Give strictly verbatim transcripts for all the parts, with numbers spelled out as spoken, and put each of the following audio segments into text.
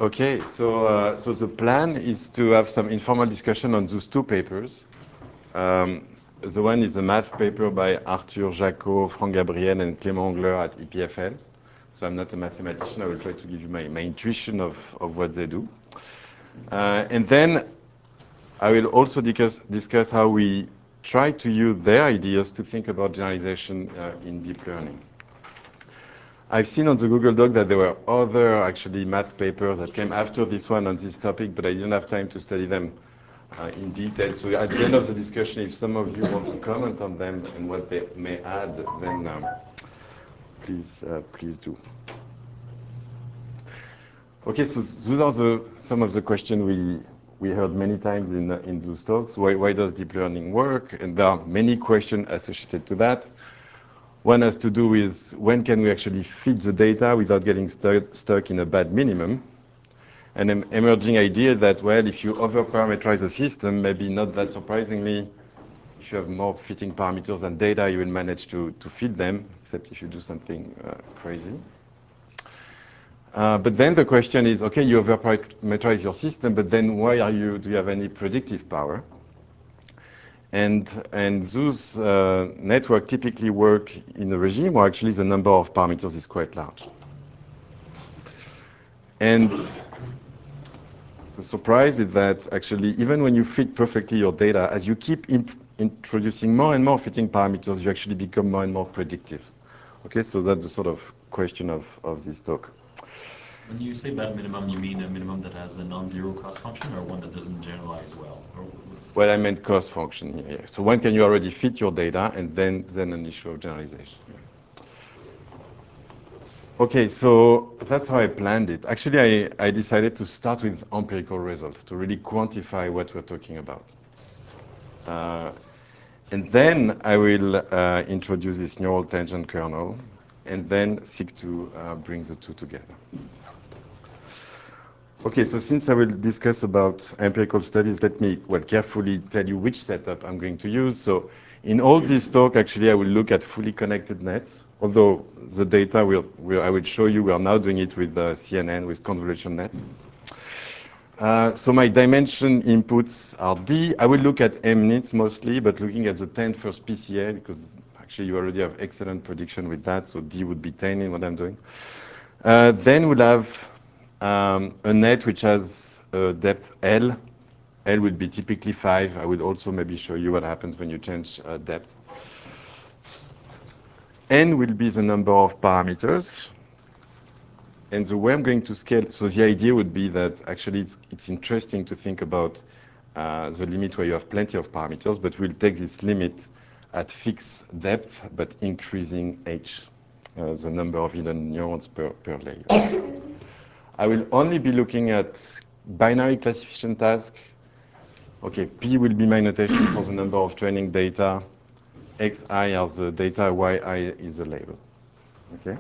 Okay, so uh, so the plan is to have some informal discussion on those two papers. Um, the one is a math paper by Arthur Jacot, Franck Gabriel, and Clément Engler at E P F L. So I'm not a mathematician. I will try to give you my, my intuition of, of what they do. Uh, and then I will also discuss, discuss how we try to use their ideas to think about generalization uh, in deep learning. I've seen on the Google Doc that there were other actually math papers that came after this one on this topic, but I didn't have time to study them uh, in detail. So at the end of the discussion, if some of you want to comment on them and what they may add, then um, please, uh, please do. Okay, so those are the, some of the questions we, we heard many times in, uh, in those talks. Why, why does deep learning work? And there are many questions associated to that. One has to do with when can we actually feed the data without getting stuck, stuck in a bad minimum. And an emerging idea that, well, if you over-parameterize the system, maybe not that surprisingly, if you have more fitting parameters than data, you will manage to, to feed them, except if you do something uh, crazy. Uh, but then the question is, okay, you over-parameterize your system, but then why are you, do you have any predictive power? And, and those uh, networks typically work in a regime where actually the number of parameters is quite large. And the surprise is that actually, even when you fit perfectly your data, as you keep introducing more and more fitting parameters, you actually become more and more predictive. Okay, so that's the sort of question of, of this talk. When you say bad minimum, you mean a minimum that has a non-zero cost function or one that doesn't generalize well? Or... Well, I meant cost function here. Yeah. So when can you already fit your data and then, then an issue of generalization? Yeah. Okay, so that's how I planned it. Actually, I, I decided to start with empirical results to really quantify what we're talking about. Uh, and then I will uh, introduce this neural tangent kernel and then seek to uh, bring the two together. Okay, so since I will discuss about empirical studies, let me well carefully tell you which setup I'm going to use. So in all this talk, actually, I will look at fully connected nets, although the data will, will I will show you, we are now doing it with uh, C N N, with convolution nets. Uh, so my dimension inputs are D. I will look at M-nits mostly, but looking at the ten first P C A, because actually you already have excellent prediction with that, so D would be ten in what I'm doing. Uh, then we'll have um, a net which has a depth L. L would be typically five. I will also maybe show you what happens when you change uh, depth. N will be the number of parameters. And the way I'm going to scale, so the idea would be that actually it's, it's interesting to think about uh, the limit where you have plenty of parameters, but we'll take this limit at fixed depth, but increasing h, uh, the number of hidden neurons per, per layer. I will only be looking at binary classification task. Okay, P will be my notation for the number of training data. Xi are the data, Yi is the label. Okay.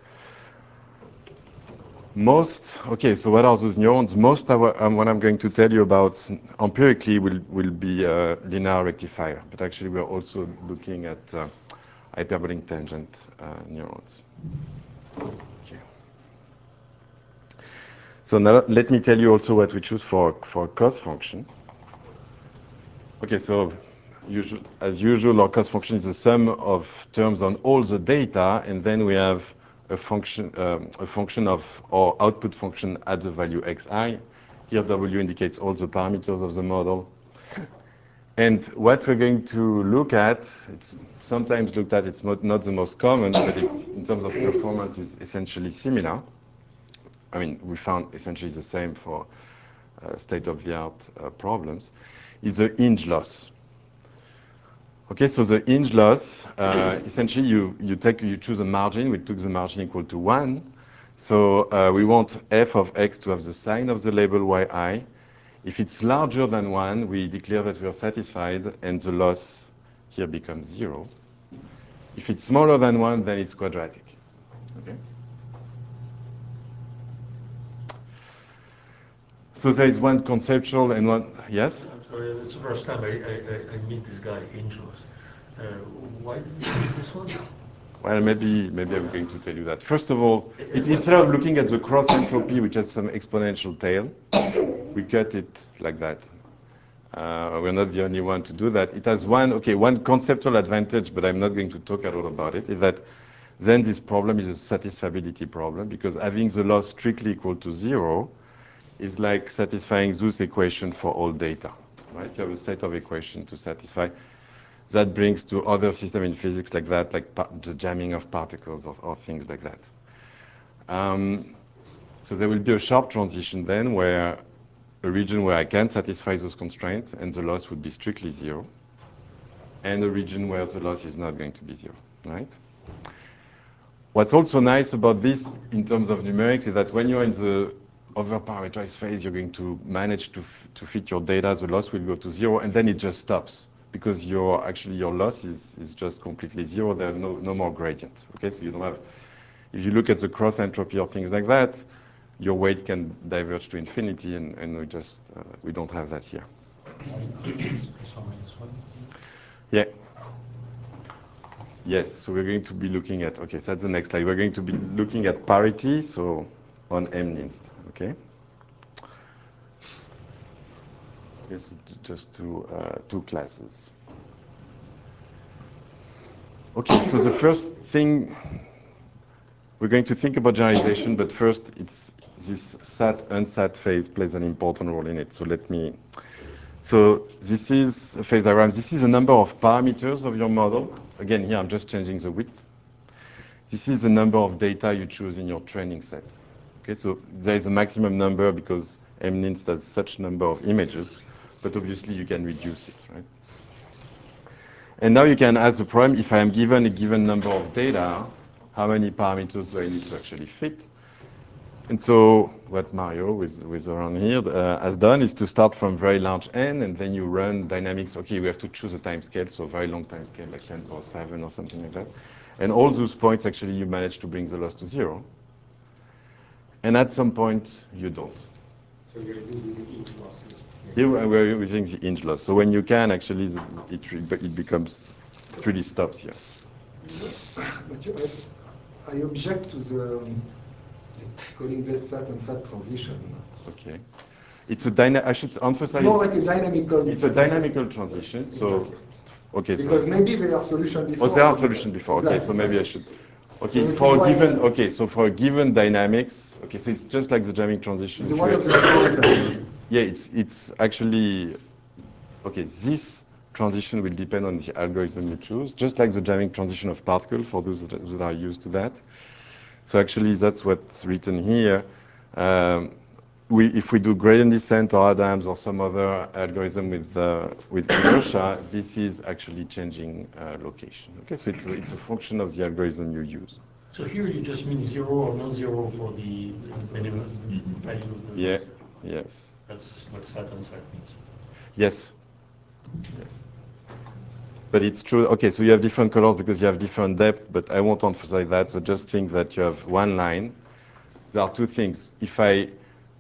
Most, okay, so what are those neurons? Most of what, um, what I'm going to tell you about empirically will, will be a linear rectifier, but actually we're also looking at uh, hyperbolic tangent uh, neurons. Okay. So now let me tell you also what we choose for, for cost function. Okay, so usual, as usual, our cost function is the sum of terms on all the data, and then we have a function, um, a function of our output function at the value xi. Here W indicates all the parameters of the model. And what we're going to look at, it's sometimes looked at, it's not, not the most common, but it, in terms of performance is essentially similar. I mean, we found essentially the same for uh, state-of-the-art uh, problems, is the hinge loss. Okay, so the hinge loss, uh, essentially you, you, take, you choose a margin. We took the margin equal to one. So uh, we want f of x to have the sign of the label yi. If it's larger than one, we declare that we are satisfied, and the loss here becomes zero. If it's smaller than one, then it's quadratic. Okay? So there is one conceptual and one, yes? I'm sorry, it's the first time I, I, I meet this guy, Angelos. Uh, why did you choose this one? Well, maybe maybe I'm going to tell you that. First of all, it's, instead of looking at the cross entropy, which has some exponential tail, we cut it like that. Uh, we're not the only one to do that. It has one, okay, one conceptual advantage, but I'm not going to talk a lot about it, is that then this problem is a satisfiability problem, because having the loss strictly equal to zero is like satisfying this equation for all data, right? You have a set of equations to satisfy. That brings to other systems in physics like that, like the jamming of particles or, or things like that. Um, so there will be a sharp transition then where a region where I can satisfy those constraints and the loss would be strictly zero, and a region where the loss is not going to be zero, right? What's also nice about this in terms of numerics is that when you're in the over-parameterized phase, you're going to manage to, to fit your data, the loss will go to zero, and then it just stops, because your actually your loss is, is just completely zero. There's no, no more gradient, okay? So you don't have, if you look at the cross entropy or things like that, your weight can diverge to infinity, and, and we just, uh, we don't have that here. Yeah. Yes, so we're going to be looking at, okay, so that's the next slide. We're going to be looking at parity, so on MNIST, okay? Yes, just two, uh, two classes. Okay, so the first thing, we're going to think about generalization, but first it's this sat unsat phase plays an important role in it. So let me, so this is a phase diagram. This is a number of parameters of your model. Again, here I'm just changing the width. This is the number of data you choose in your training set. Okay, so there is a maximum number because MNIST has such number of images, but obviously you can reduce it, right? And now you can ask the problem, if I am given a given number of data, how many parameters do I need to actually fit? And so what Mario, with, with around here, uh, has done is to start from very large n, and then you run dynamics. Okay, we have to choose a time scale, so a very long time scale, like ten power seven or something like that. And all those points, actually, you manage to bring the loss to zero. And at some point, you don't. So you're using the inch loss. Here we're using the inch loss. So when you can, actually, it, it becomes, it really stops here. But you, I, I object to the um, calling this sat and sat transition. Okay. It's a dyna I should emphasize. It's more like a dynamical. It's a dynamical transition. So, exactly. Okay. Because so maybe there are solutions before. Oh, there are solutions before. Exactly. Okay, so maybe I should. Okay, So for a given. I, Okay, so for a given dynamics. Okay, so it's just like the jamming transition. It's one of the concepts. Yeah, it's it's actually. Okay, this transition will depend on the algorithm you choose, just like the jamming transition of particle for those that, that are used to that. So actually, that's what's written here. Um, we, if we do gradient descent or Adams or some other algorithm with uh, with inertia, this is actually changing uh, location. Okay, so it's a, it's a function of the algorithm you use. So here you just mean zero or non-zero for the minimum Mhm. value of the. Yeah. Yes. That's what sat and sat means. Yes. Yes. But it's true. Okay, so you have different colors because you have different depth, but I won't emphasize that. So just think that you have one line. There are two things. If I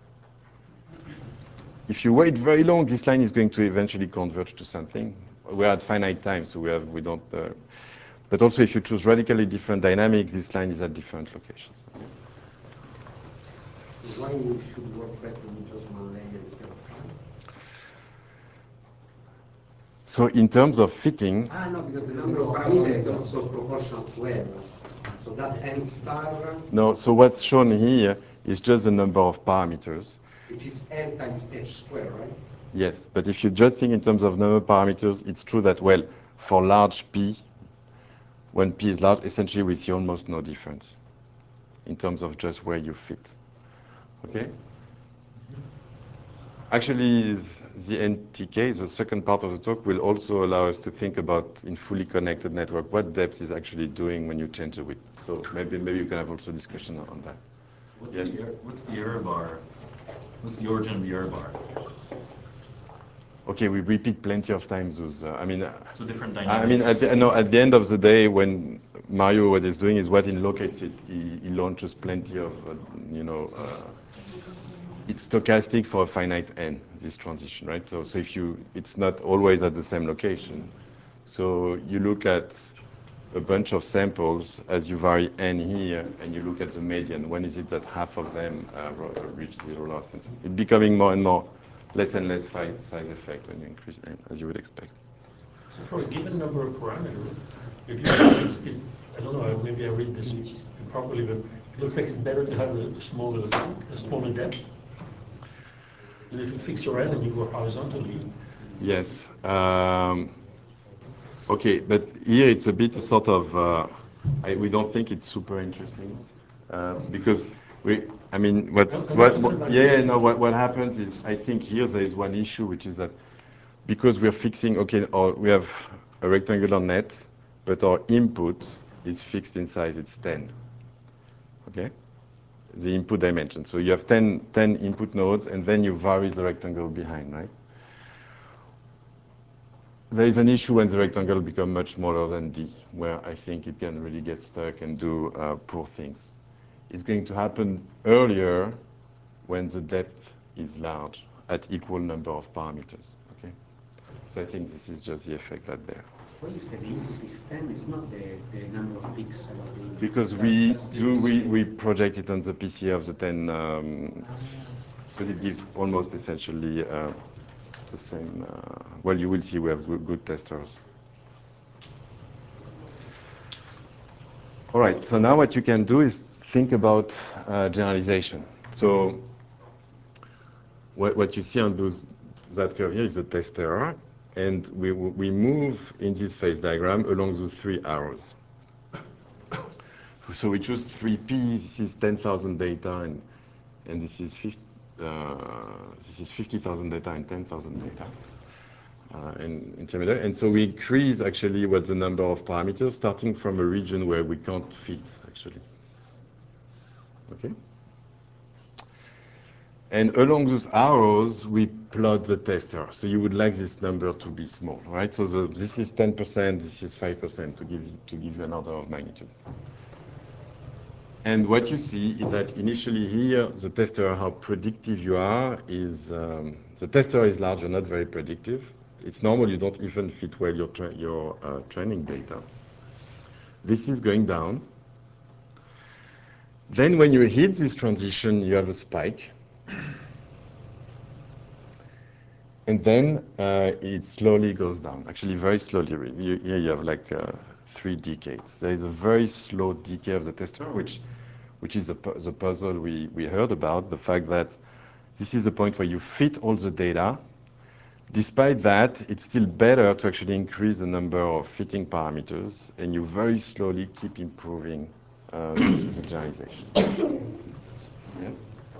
If you wait very long, this line is going to eventually converge to something. We're at finite time, so we have we don't. Uh, but also, if you choose radically different dynamics, this line is at different locations. Why you should work better with just one layer instead of two? So in terms of fitting. Ah, no, because the number of parameters is also proportional to L. So that n star. No, so what's shown here is just the number of parameters. Which is L times H squared, right? Yes, but if you just think in terms of number of parameters, it's true that, well, for large P, when P is large, essentially we see almost no difference in terms of just where you fit. Okay? Actually, the N T K, the second part of the talk, will also allow us to think about, in fully connected network, what depth is actually doing when you change the width. So maybe maybe you can have also a discussion on that. What's Yes? the error, what's the error bar? What's the origin of the error bar? Okay, we repeat plenty of times those. Uh, I mean, uh, So different I mean, at dynamics. the, no, at the end of the day, when Mario, what he's doing is what he locates it, he, he launches plenty of, uh, you know, uh, it's stochastic for a finite n, this transition, right? So, so if you, it's not always at the same location. So you look at a bunch of samples as you vary n here, and you look at the median. When is it that half of them uh, reach zero loss? And so it's becoming more and more less and less size effect when you increase n, as you would expect. So for a given number of parameters, it looks like it's, it's, I don't know, maybe I read this improperly, but it looks like it's better to have a, a smaller, a smaller depth. And if you fix your n and you go horizontally. Yes. Um, okay, but here it's a bit sort of, uh, I, we don't think it's super interesting uh, because we, I mean, what, what, what yeah, yeah, no, what, what happens is, I think here there is one issue, which is that because we're fixing, okay, or we have a rectangular net, but our input is fixed in size, it's ten, okay? The input dimension. So you have ten, ten input nodes, and then you vary the rectangle behind, right? There is an issue when the rectangle becomes much smaller than D, where I think it can really get stuck and do uh, poor things. It's going to happen earlier when the depth is large at equal number of parameters, okay? So I think this is just the effect that there. What you said, the input is ten, it's not the, the number of peaks. Because we do, we, we project it on the P C A of the ten, um, because it gives almost essentially uh, the same, uh, well, you will see we have good, good testers. All right, so now what you can do is think about uh, generalization. So what, what you see on those, that curve here is a tester, and we, we move in this phase diagram along those three arrows. So we choose three P, this is ten thousand data, and, and this is fifty, uh, this is fifty thousand data and ten thousand data. Uh, in intermediate. And so we increase actually what the number of parameters starting from a region where we can't fit actually. Okay? And along those arrows, we plot the tester. So you would like this number to be small, right? So the, this is ten percent, this is five percent to give, to give you an order of magnitude. And what you see is that initially here, the tester, how predictive you are, is um, the tester is large, you're not very predictive. It's normal, you don't even fit well your, tra your uh, training data. This is going down. Then when you hit this transition, you have a spike. And then uh, it slowly goes down, actually very slowly. You, here you have like uh, three decades. There is a very slow decay of the tester, which, which is the, the puzzle we, we heard about, the fact that this is the point where you fit all the data. Despite that, it's still better to actually increase the number of fitting parameters, and you very slowly keep improving uh, the generalization. Yes?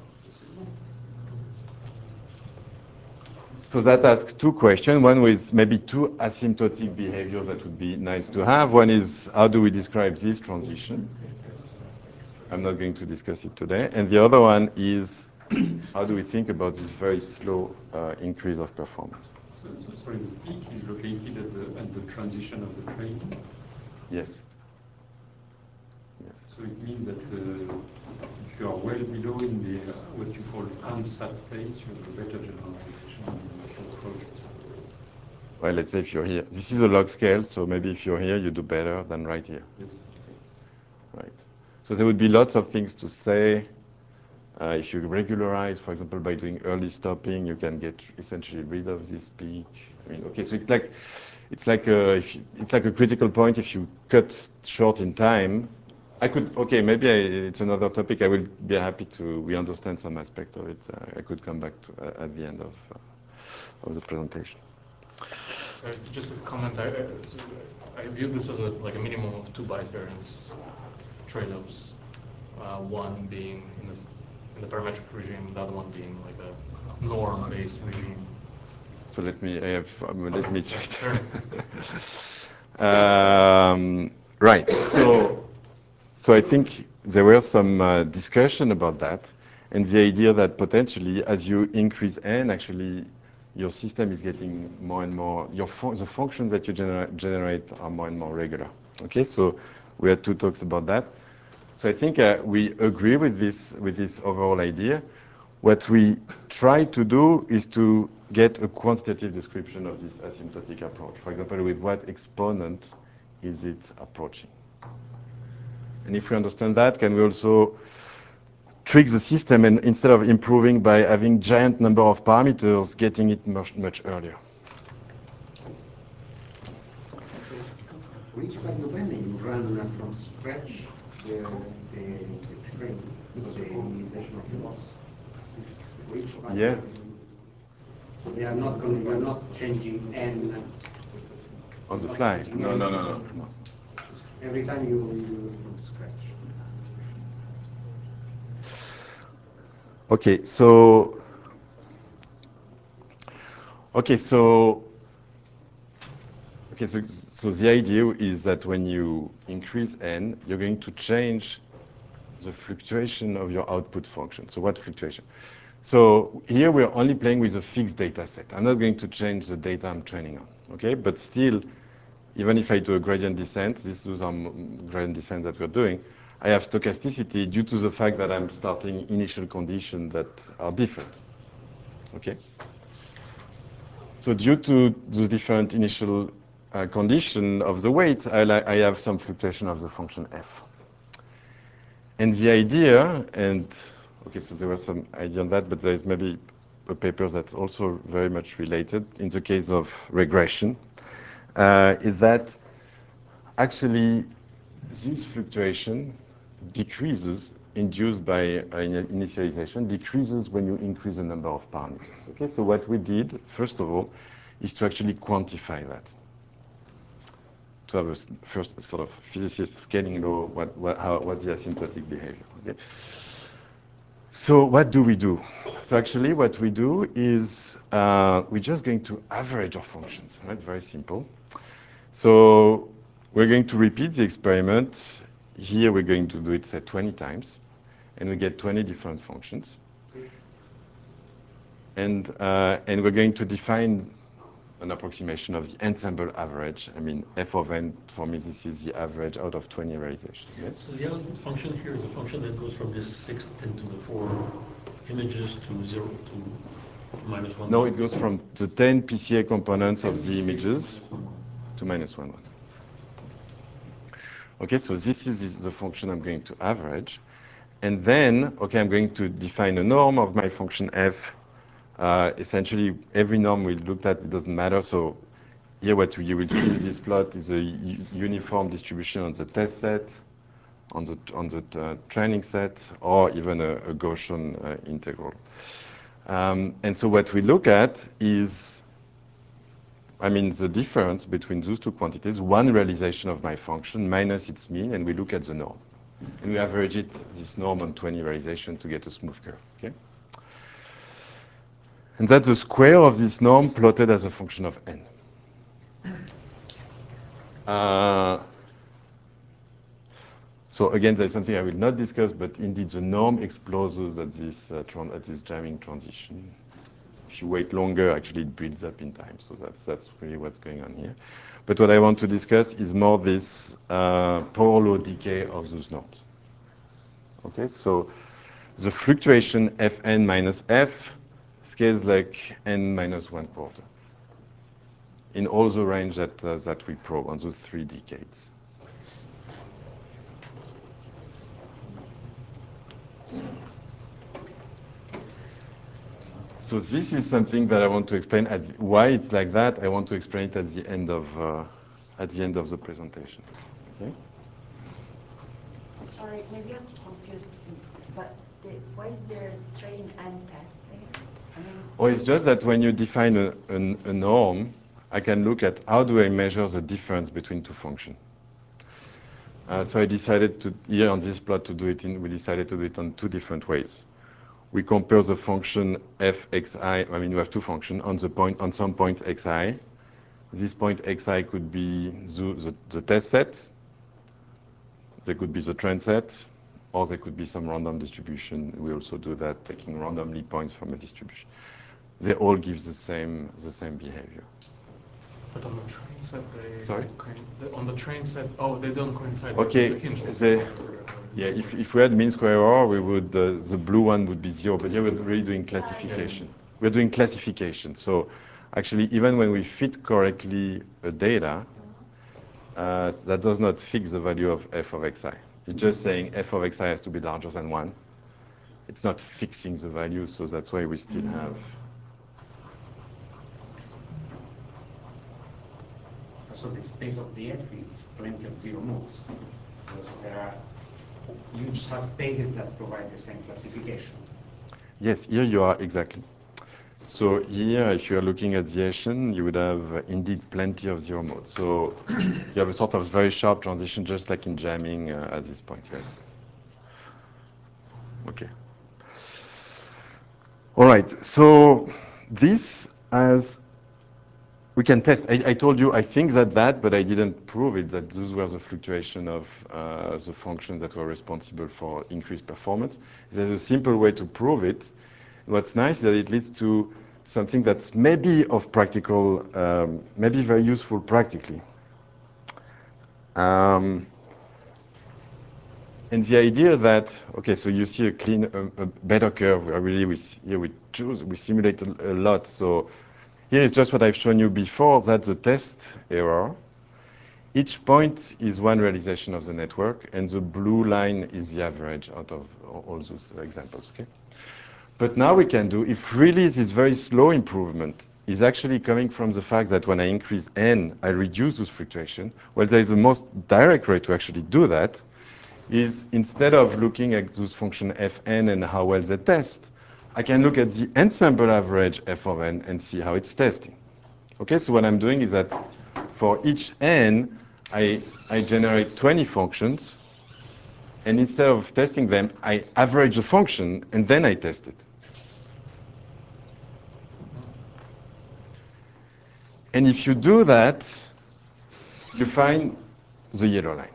So that asks two questions. One with maybe two asymptotic behaviors that would be nice to have. One is, how do we describe this transition? I'm not going to discuss it today. And the other one is, how do we think about this very slow uh, increase of performance? So, so, sorry, the peak is located at the, at the transition of the training? Yes. Yes. So it means that uh, if you are well below in the, uh, what you call unsat phase, you have a better generalization than if you approach it. Well, let's say if you're here. This is a log scale, so maybe if you're here, you do better than right here. Yes. Right. So there would be lots of things to say. Uh, if you regularize, for example, by doing early stopping, you can get essentially rid of this peak. I mean, okay, so it's like it's like a, if you, it's like a critical point. If you cut short in time, I could. Okay, maybe I, it's another topic. I will be happy to. We understand some aspect of it. Uh, I could come back to uh, at the end of uh, of the presentation. Uh, just a comment. I, uh, so I view this as a like a minimum of two bias variance trade-offs. Uh, one being in the in the parametric regime, the other one being like a norm-based regime. So let me. I have. Um, let Okay. me check. um, right. So. So I think there were some uh, discussion about that, and the idea that potentially, as you increase n, actually, your system is getting more and more. Your fun the functions that you genera generate are more and more regular. Okay, so we had two talks about that. So I think uh, we agree with this with this overall idea. What we try to do is to get a quantitative description of this asymptotic approach. For example, with what exponent is it approaching? And if we understand that, can we also trick the system and instead of improving by having giant number of parameters, getting it much, much earlier? Which value when you run from scratch the, the, the train, the initialization of the loss? Which value? Yes. So they are not going. You are not changing n On the fly? No, no, no, no, no. every time you you do it from scratch. Okay, so okay, so okay, so so the idea is that when you increase n, you're going to change the fluctuation of your output function. So what fluctuation? So here we're only playing with a fixed data set. I'm not going to change the data I'm training on. Okay, but still, even if I do a gradient descent, this is some gradient descent that we're doing, I have stochasticity due to the fact that I'm starting initial conditions that are different. Okay? So due to the different initial uh, condition of the weights, I, I have some fluctuation of the function f. And the idea, and okay, so there was some idea on that, but there is maybe a paper that's also very much related in the case of regression, uh, is that actually this fluctuation decreases induced by uh, initialization, decreases when you increase the number of parameters. Okay, so what we did, first of all, is to actually quantify that. To have a first sort of physicist scaling law, what, what, how, what's the asymptotic behavior. Okay? So what do we do? So actually what we do is uh, we're just going to average our functions, right? Very simple. So we're going to repeat the experiment. Here we're going to do it, say, twenty times, and we get twenty different functions. And, uh, and we're going to define an approximation of the ensemble average. I mean, f of n, for me, this is the average out of twenty realizations. Yes? So the output function here is a function that goes from this six ten to the four images to zero to minus one. No, it goes from the ten P C A components of the images to minus one. Okay, so this is the function I'm going to average. And then, okay, I'm going to define a norm of my function f. Uh, essentially, every norm we looked at, it doesn't matter. So here what you will see in this plot is a uniform distribution on the test set, on the, on the uh, training set, or even a, a Gaussian uh, integral. Um, and so what we look at is, I mean, the difference between those two quantities, one realization of my function minus its mean, and we look at the norm. And we average it, this norm on twenty realization to get a smooth curve, okay? And that's the square of this norm plotted as a function of n. Uh, so again, there's something I will not discuss, but indeed the norm explodes at this, uh, at this jamming transition. If you wait longer, actually it builds up in time. So that's, that's really what's going on here. But what I want to discuss is more this uh, power law decay of those norms. Okay, so the fluctuation fn minus f scales like n minus one quarter in all the range that, uh, that we probe on those three decades. So this is something that I want to explain. At why it's like that, I want to explain it at the end of, uh, at the end of the presentation. Okay? Sorry, maybe I'm confused, but the, why is there train and test there? I mean, Oh, it's just that when you define a, a, a norm, I can look at how do I measure the difference between two functions. Uh, so I decided to, here on this plot, to do it in, we decided to do it on two different ways. We compare the function fxi, I mean, we have two functions, on the point, on some point xi. This point xi could be the, the, the test set, there could be the trend set, or there could be some random distribution. We also do that, taking randomly points from a distribution. They all give the same, the same behavior. But on the train set, they Sorry? Kind the, on the train set, oh, they don't coincide. Okay, with the hinge they, yeah. If if we had mean square error, we would uh, the blue one would be zero. But here we're really doing classification. Yeah. We're doing classification. So actually, even when we fit correctly a data, uh, that does not fix the value of f of xi. It's just saying f of xi has to be larger than one. It's not fixing the value, so that's why we still have. So the space of the F is plenty of zero modes, because there are huge subspaces that provide the same classification. Yes, here you are exactly. So here, if you are looking at the Hessian, you would have uh, indeed plenty of zero modes. So you have a sort of very sharp transition, just like in jamming uh, at this point, yes. Okay. All right, so this as we can test. I, I told you I think that that, but I didn't prove it, that those were the fluctuation of uh, the functions that were responsible for increased performance. There's a simple way to prove it. What's nice is that it leads to something that's maybe of practical, um, maybe very useful practically. Um, and the idea that, okay, so you see a clean, a, a better curve. Where really, we here we choose, we simulate a, a lot. So here is just what I've shown you before. That's the test error. Each point is one realization of the network, and the blue line is the average out of all those examples. Okay. But now we can do, if really this very slow improvement is actually coming from the fact that when I increase n, I reduce this fluctuation, well, there is the most direct way to actually do that, is instead of looking at those function fn and how well they test, I can look at the ensemble average f of n and see how it's testing. Okay, so what I'm doing is that for each n, I, I generate twenty functions, and instead of testing them, I average the function, and then I test it. And if you do that, you find the yellow line.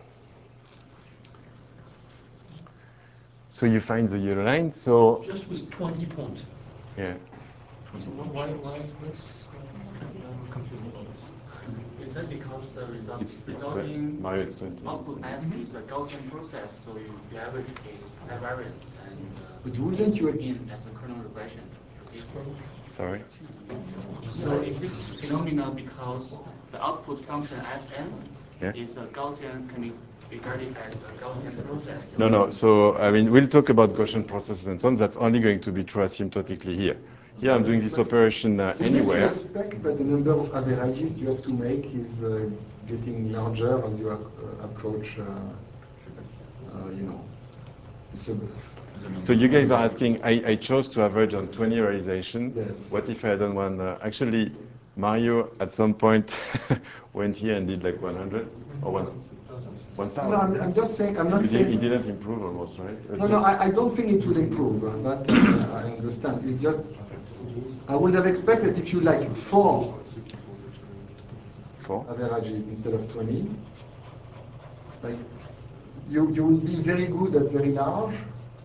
So you find the yellow line, so... Just with twenty points. Yeah. So why, why is this? I'm confused about this. Is that because the result, It's, it's resulting Mario, it's twenty. output F is a Gaussian process, so you, the average case have variance, and uh, But wouldn't you in as a kernel regression. Sorry? So is this phenomena because the output function Fn Yeah. is a Gaussian, can be regarded as a Gaussian process? No, no. So, I mean, we'll talk about Gaussian processes and so on. That's only going to be true asymptotically here. Here, I'm doing this operation uh, Yes, you anywhere. expect that the number of averages you have to make is uh, getting larger as you uh, approach, uh, uh, you know, the sub. So you guys are asking, I, I chose to average on twenty realization. Yes. What if I had done one? Uh, actually, Mario at some point went here and did like one hundred or one, one thousand. No, I'm, I'm just saying, I'm not He, saying. did, he didn't improve almost, right? No, no, I, I don't think it will improve. uh, That uh, I understand. It's just, I would have expected if you like four Four? averages instead of twenty, like you, you will be very good at very large,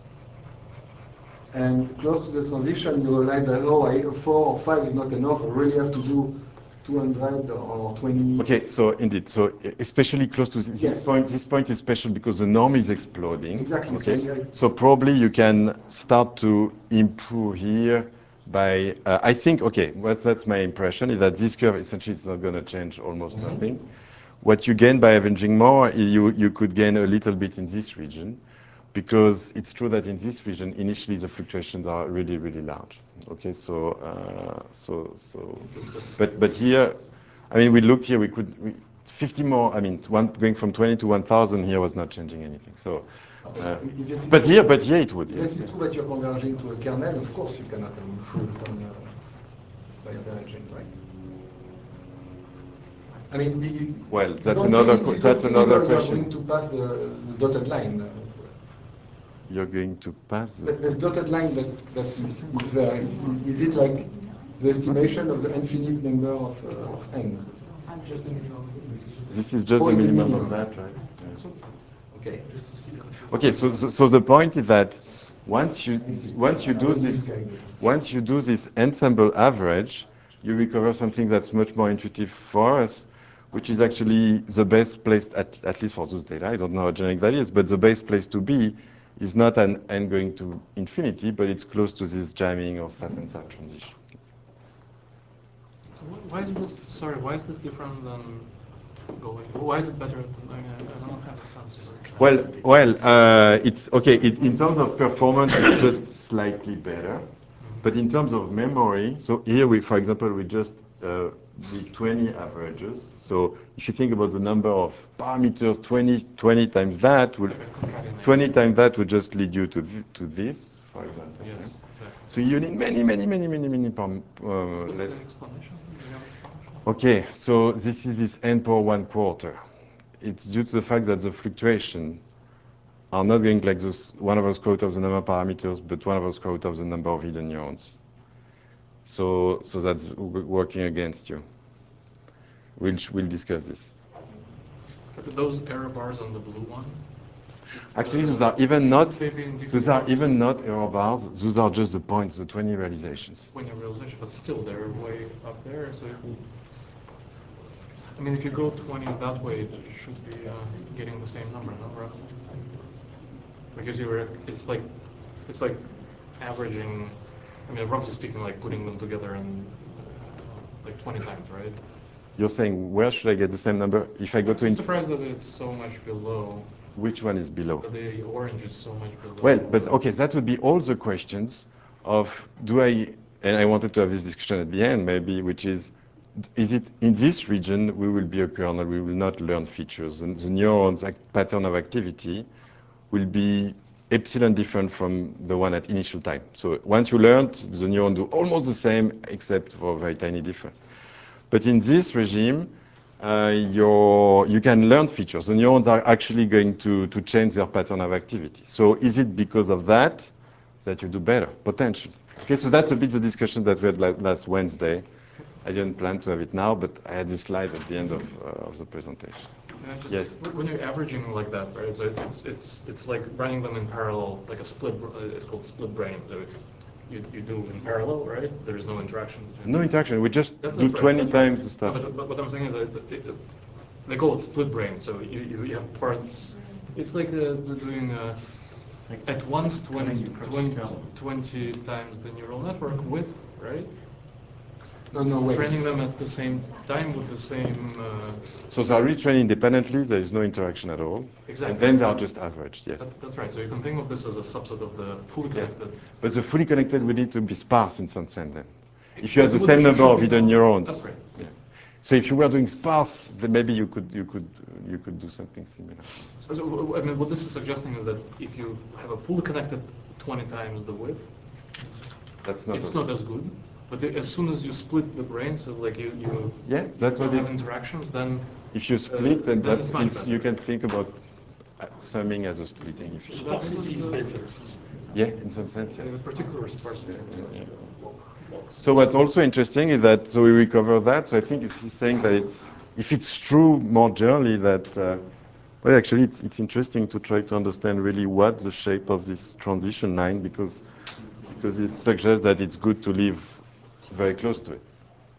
and close to the transition you realize that, oh, I, four or five is not enough, I really have to do two hundred or twenty. Okay, so indeed, so especially close to this Yes. point, this point is special because the norm is exploding. Exactly. Okay, So, yeah. so probably you can start to improve here by, uh, I think, okay, what's, that's my impression, is that this curve essentially is not going to change almost Mm-hmm. nothing. What you gain by avenging more, you, you could gain a little bit in this region, because it's true that in this region, initially the fluctuations are really, really large. Okay, so, uh, so, so, but, but here, I mean, we looked here, we could, we, fifty more, I mean, one, going from twenty to one thousand here was not changing anything. So, uh, If this is but true- here, but here it would, If yes. this is true that you're converging to a kernel, of course you cannot improve on, uh, by averaging, right? I mean, the, Well, you that's don't another think- que- you don't that's think another you're- question. You're going to pass the, the dotted line uh, as well. You're going to pass the... But this dotted line that, that is, is there, is, is it like the estimation of the infinite number of, uh, of n? Just the minimum. This is just Oh, the it's the minimum minimum. of that, right? Yeah. Okay. Okay, so, so so the point is that once you once you do this once you do this ensemble average, you recover something that's much more intuitive for us, which is actually the best place at at least for those data. I don't know how generic that is, but the best place to be is not an n going to infinity, but it's close to this jamming or sat and sat transition. So wh- why is this? Sorry, why is this different than going? Why is it better than, I mean, I I don't have a sense of it. Well, well, uh, it's okay. It, in terms of performance, it's just slightly better. But in terms of memory, so here we, for example, we just uh, did twenty averages. So if you think about the number of parameters, twenty, twenty times that would, twenty times that would just lead you to th to this, for example. Yes, right? exactly. So you need many, many, many, many, many. Pam, uh, What's let- the explanation? Do you have an explanation? Okay, so this is this n power one quarter. It's due to the fact that the fluctuation are not going like this one over square root of the number of parameters, but one over square root of the number of hidden neurons. So, so that's w- working against you. We'll, we'll discuss this. But those error bars on the blue one? it's Actually, the- those are even not, they be those are indicative even not error bars. Those are just the points, the twenty realizations. when you realization, but still they're way up there. So, it will, I mean, if you go twenty that way, it should be uh, getting the same number, no, roughly? Because you were, it's like, it's like averaging. I mean, roughly speaking, like putting them together and uh, like twenty times, right? You're saying, where should I get the same number? If I go to I'm in surprised that it's so much below. which one is below? That the orange is so much below. Well, but okay, that would be all the questions of do I, and I wanted to have this discussion at the end maybe, which is, is it in this region we will be a kernel, we will not learn features, and the neurons act, pattern of activity will be epsilon different from the one at initial time. So once you learned, the neuron do almost the same except for a very tiny difference. But in this regime, uh, your, you can learn features. The neurons are actually going to, to change their pattern of activity. So is it because of that that you do better? Potentially. Okay, so that's a bit the discussion that we had la last Wednesday. I didn't plan to have it now, but I had this slide at the end of, uh, of the presentation. Yeah, just Yes. when you're averaging like that, right? So it's it's it's like running them in parallel, like a split. Uh, it's called split brain. So you you do in parallel, right? There's no interaction. between No them. interaction. We just That's, do that's right, twenty that's right. times the No, stuff. but, but what I'm saying is that it, it, they call it split brain. So you, you, you have parts. It's like uh, doing uh, at once twenty, twenty, twenty times the neural network width, right? No, no, wait. Training them at the same time with the same. Uh, So they are retrained independently. There is no interaction at all. Exactly. And then they are just averaged, yes. That, that's right. So you can think of this as a subset of the fully connected. But the fully connected would need to be sparse in some sense then. If you had the It would- same it number should of be- hidden neurons. That's right. Yeah. So if you were doing sparse, then maybe you could you could you could do something similar. So, so, I mean, what this is suggesting is that if you have a fully connected twenty times the width, That's not. it's a- not as good. But the- as soon as you split the brain, so like you you, Yeah, that's you what don't it- have interactions, then If you split, then, then that it's much is, better. you can think about uh, summing as a splitting. If you Sparsity is better. yeah, in some sense, in yes. a particular sparsity. Yeah. So what's also interesting is that, so we recover that, so I think it's saying that it's, if it's true more generally that, uh, well actually it's, it's interesting to try to understand really what the shape of this transition line, because, because it suggests that it's good to live very close to it.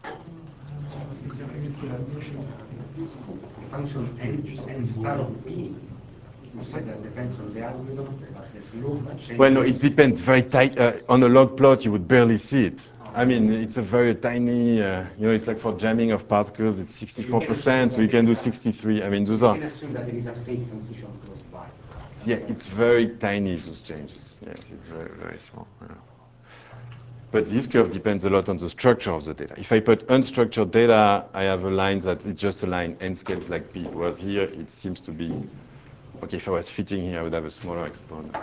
Function n, n star of p. You said that depends on the algorithm, but the slope changes. Well, no, it depends. Very tight. Uh, on a log plot, you would barely see it. I mean, it's a very tiny, uh, you know, it's like for jamming of particles, it's sixty-four percent, so you can do sixty-three. I mean, those You are, can assume that there is a phase transition close by. yeah, it's very tiny, those changes. Yes, it's very, very small. Yeah. But this curve depends a lot on the structure of the data. If I put unstructured data, I have a line that it's just a line, n scales like p, whereas here it seems to be, okay, if I was fitting here, I would have a smaller exponent.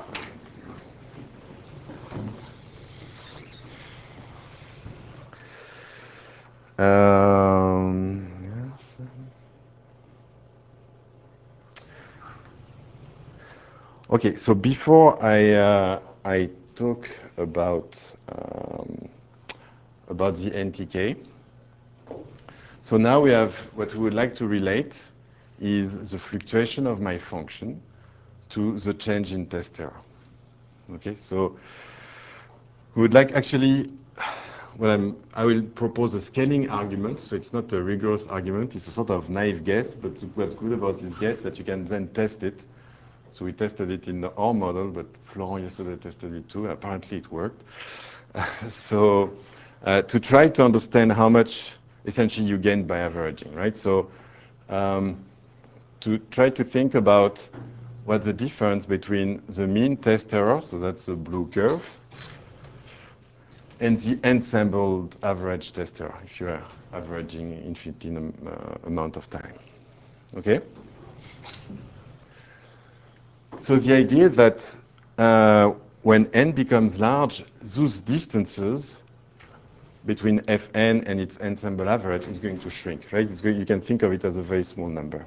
Um, yes. Okay, so before I uh, I talk about um, about the N T K, so now we have what we would like to relate is the fluctuation of my function to the change in test error. Okay, so we would like actually, well, I'm, I will propose a scaling argument, so it's not a rigorous argument, it's a sort of naive guess, but what's good about this guess is that you can then test it. So we tested it in our model, but Florent yesterday tested it too, apparently it worked. so uh, to try to understand how much essentially you gain by averaging, right? So um, to try to think about what's the difference between the mean test error, so that's the blue curve, and the ensembled average test error, if you are averaging infinite uh, amount of time. Okay? So the idea that uh, when n becomes large, those distances between Fn and its ensemble average is going to shrink, right? It's going, you can think of it as a very small number.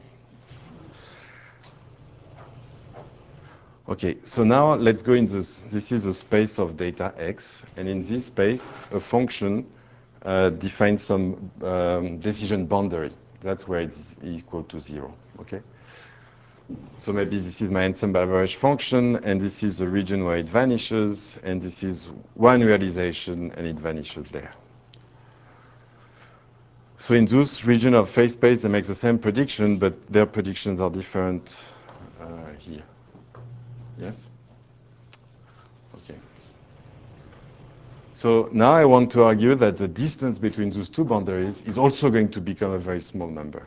Okay, so now let's go in this. This is a space of data x, and in this space, a function uh, defines some um, decision boundary. That's where it's equal to zero, okay? So maybe this is my ensemble average function, and this is the region where it vanishes, and this is one realization, and it vanishes there. So in this region of phase space, they make the same prediction, but their predictions are different uh, here. Yes? Okay. So now I want to argue that the distance between those two boundaries is also going to become a very small number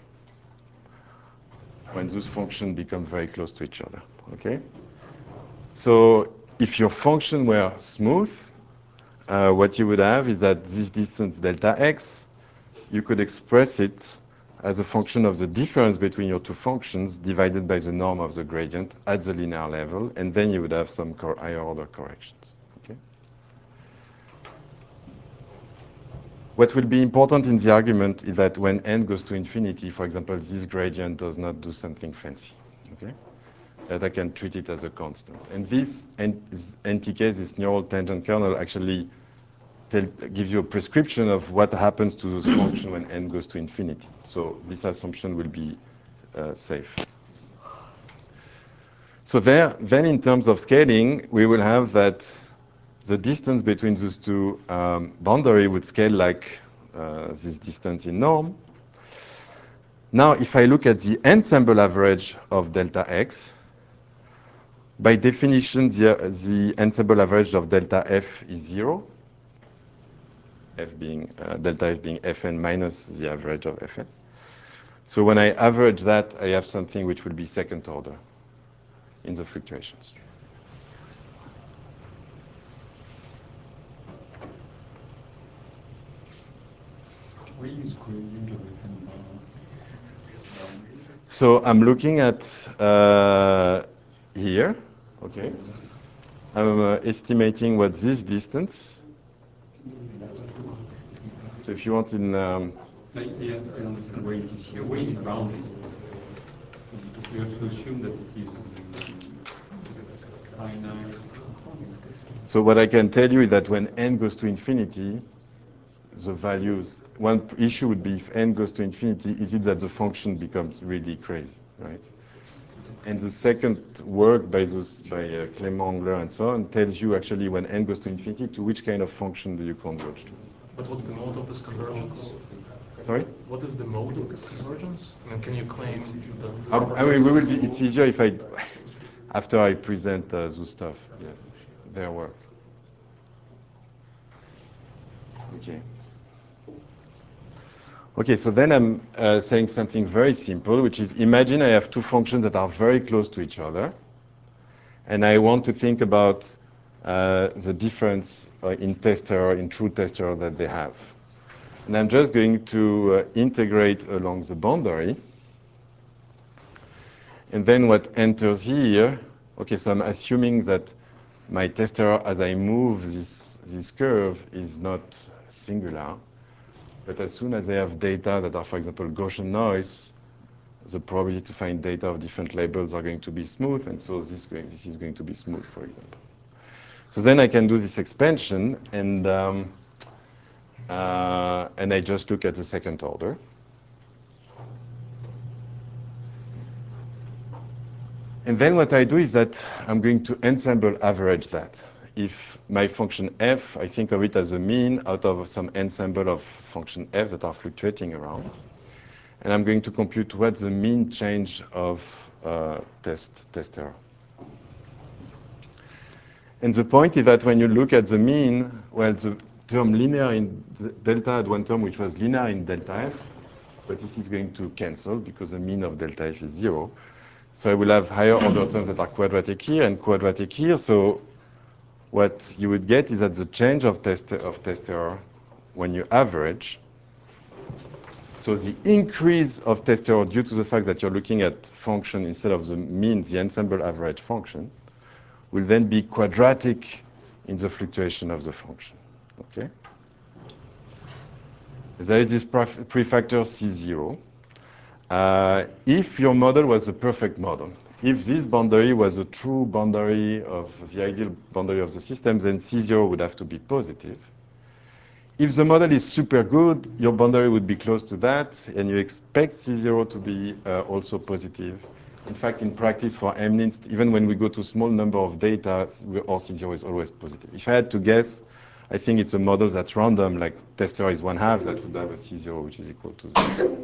when those functions become very close to each other, okay? So if your function were smooth, uh, what you would have is that this distance delta x, you could express it as a function of the difference between your two functions divided by the norm of the gradient at the linear level, and then you would have some higher order corrections. Okay? What will be important in the argument is that when n goes to infinity, for example, this gradient does not do something fancy. Okay? That I can treat it as a constant. And this N T K, this neural tangent kernel, actually tell, gives you a prescription of what happens to those functions when n goes to infinity. So this assumption will be uh, safe. So there, then in terms of scaling, we will have that the distance between those two um, boundaries would scale like uh, this distance in norm. Now, if I look at the ensemble average of delta x, by definition, the, the ensemble average of delta f is zero, f being, uh, delta f being fn minus the average of fn. So when I average that, I have something which will be second order in the fluctuations. Where is gradient of Fn bar? So I'm looking at uh, here, okay? I'm uh, estimating what this distance. So if you want in... Um, I, yeah, I understand where it is here. Where is it bounded? You have to assume that it is finite. So what I can tell you is that when n goes to infinity, the values, one issue would be if n goes to infinity, is it that the function becomes really crazy, right? And the second work by those by uh, Clément Englert and so on tells you actually when n goes to infinity to which kind of function do you converge to. But what's the mode of this convergence? Sorry? What is the mode of this convergence? I mean, can you claim the Um, I mean, we will be, it's easier if I, after I present uh, those stuff, yes, their work. Okay. Okay, so then I'm uh, saying something very simple, which is imagine I have two functions that are very close to each other, and I want to think about uh, the difference uh, in test error, in true test error that they have. And I'm just going to uh, integrate along the boundary. And then what enters here, okay, so I'm assuming that my test error as I move this, this curve is not singular. But as soon as I have data that are, for example, Gaussian noise, the probability to find data of different labels are going to be smooth, and so this, going, this is going to be smooth, for example. So then I can do this expansion, and, um, uh, and I just look at the second order. And then what I do is that I'm going to ensemble average that. If my function f, I think of it as a mean out of some ensemble of function f that are fluctuating around. And I'm going to compute what's the mean change of uh, test, test error. And the point is that when you look at the mean, well, the term linear in delta had one term which was linear in delta f. but this is going to cancel because the mean of delta f is zero. So I will have higher order terms that are quadratic here and quadratic here. So what you would get is that the change of test of test error when you average, so the increase of test error due to the fact that you're looking at function instead of the mean, the ensemble average function, will then be quadratic in the fluctuation of the function. Okay? There is this prefactor C zero. Uh, if your model was a perfect model, if this boundary was a true boundary of the ideal boundary of the system, then C zero would have to be positive. If the model is super good, your boundary would be close to that, and you expect C zero to be uh, also positive. In fact, in practice for M N I S T, even when we go to small number of data, our C zero is always positive. If I had to guess, I think it's a model that's random, like test error is one half, that would have a C zero which is equal to zero.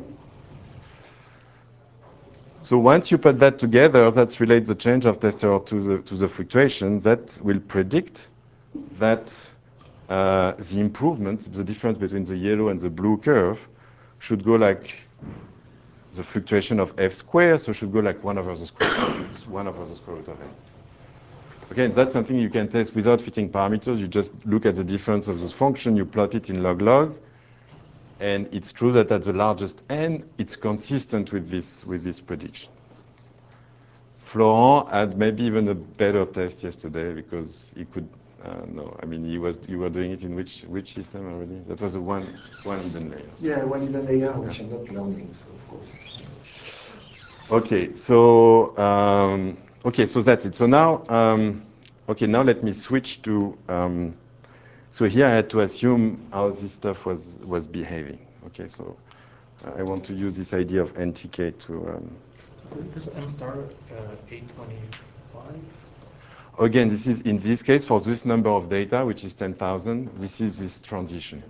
So once you put that together, that relates the change of test error to the, to the fluctuation, that will predict that uh, the improvement, the difference between the yellow and the blue curve, should go like the fluctuation of f squared, so should go like one over the square, one over the square root of n. Again, that's something you can test without fitting parameters. You just look at the difference of this function, you plot it in log-log, and it's true that at the largest n, it's consistent with this, with this prediction. Florent had maybe even a better test yesterday because he could, uh, no, I mean, he was, you were doing it in which, which system already? That was a one, one hidden layer. Yeah, one hidden layer, which I'm not learning, so of course. Okay, so, um, okay, so that's it. So now, um, okay, now let me switch to, um, so here I had to assume how this stuff was, was behaving. Okay, so uh, I want to use this idea of N T K to... Um, Is this N star uh, eight twenty-five? again, this is, in this case, for this number of data, which is ten thousand, this is this transition.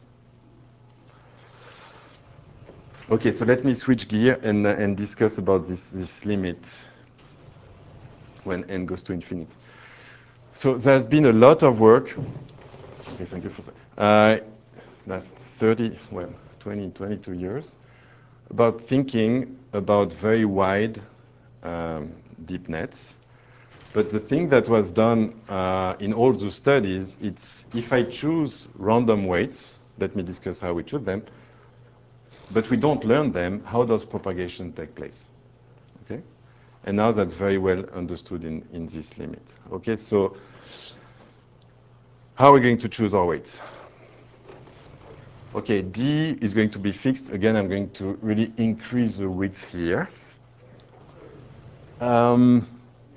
Okay, so let me switch gear and, uh, and discuss about this, this limit when n goes to infinity. So there's been a lot of work. Okay, thank you for that. Uh, last thirty, well, twenty, twenty-two years, about thinking about very wide um, deep nets. But the thing that was done uh, in all the studies, it's if I choose random weights, let me discuss how we choose them, but we don't learn them, how does propagation take place? Okay? And now that's very well understood in, in this limit. Okay, so how are we going to choose our weights? Okay, D is going to be fixed. Again, I'm going to really increase the width here. Um,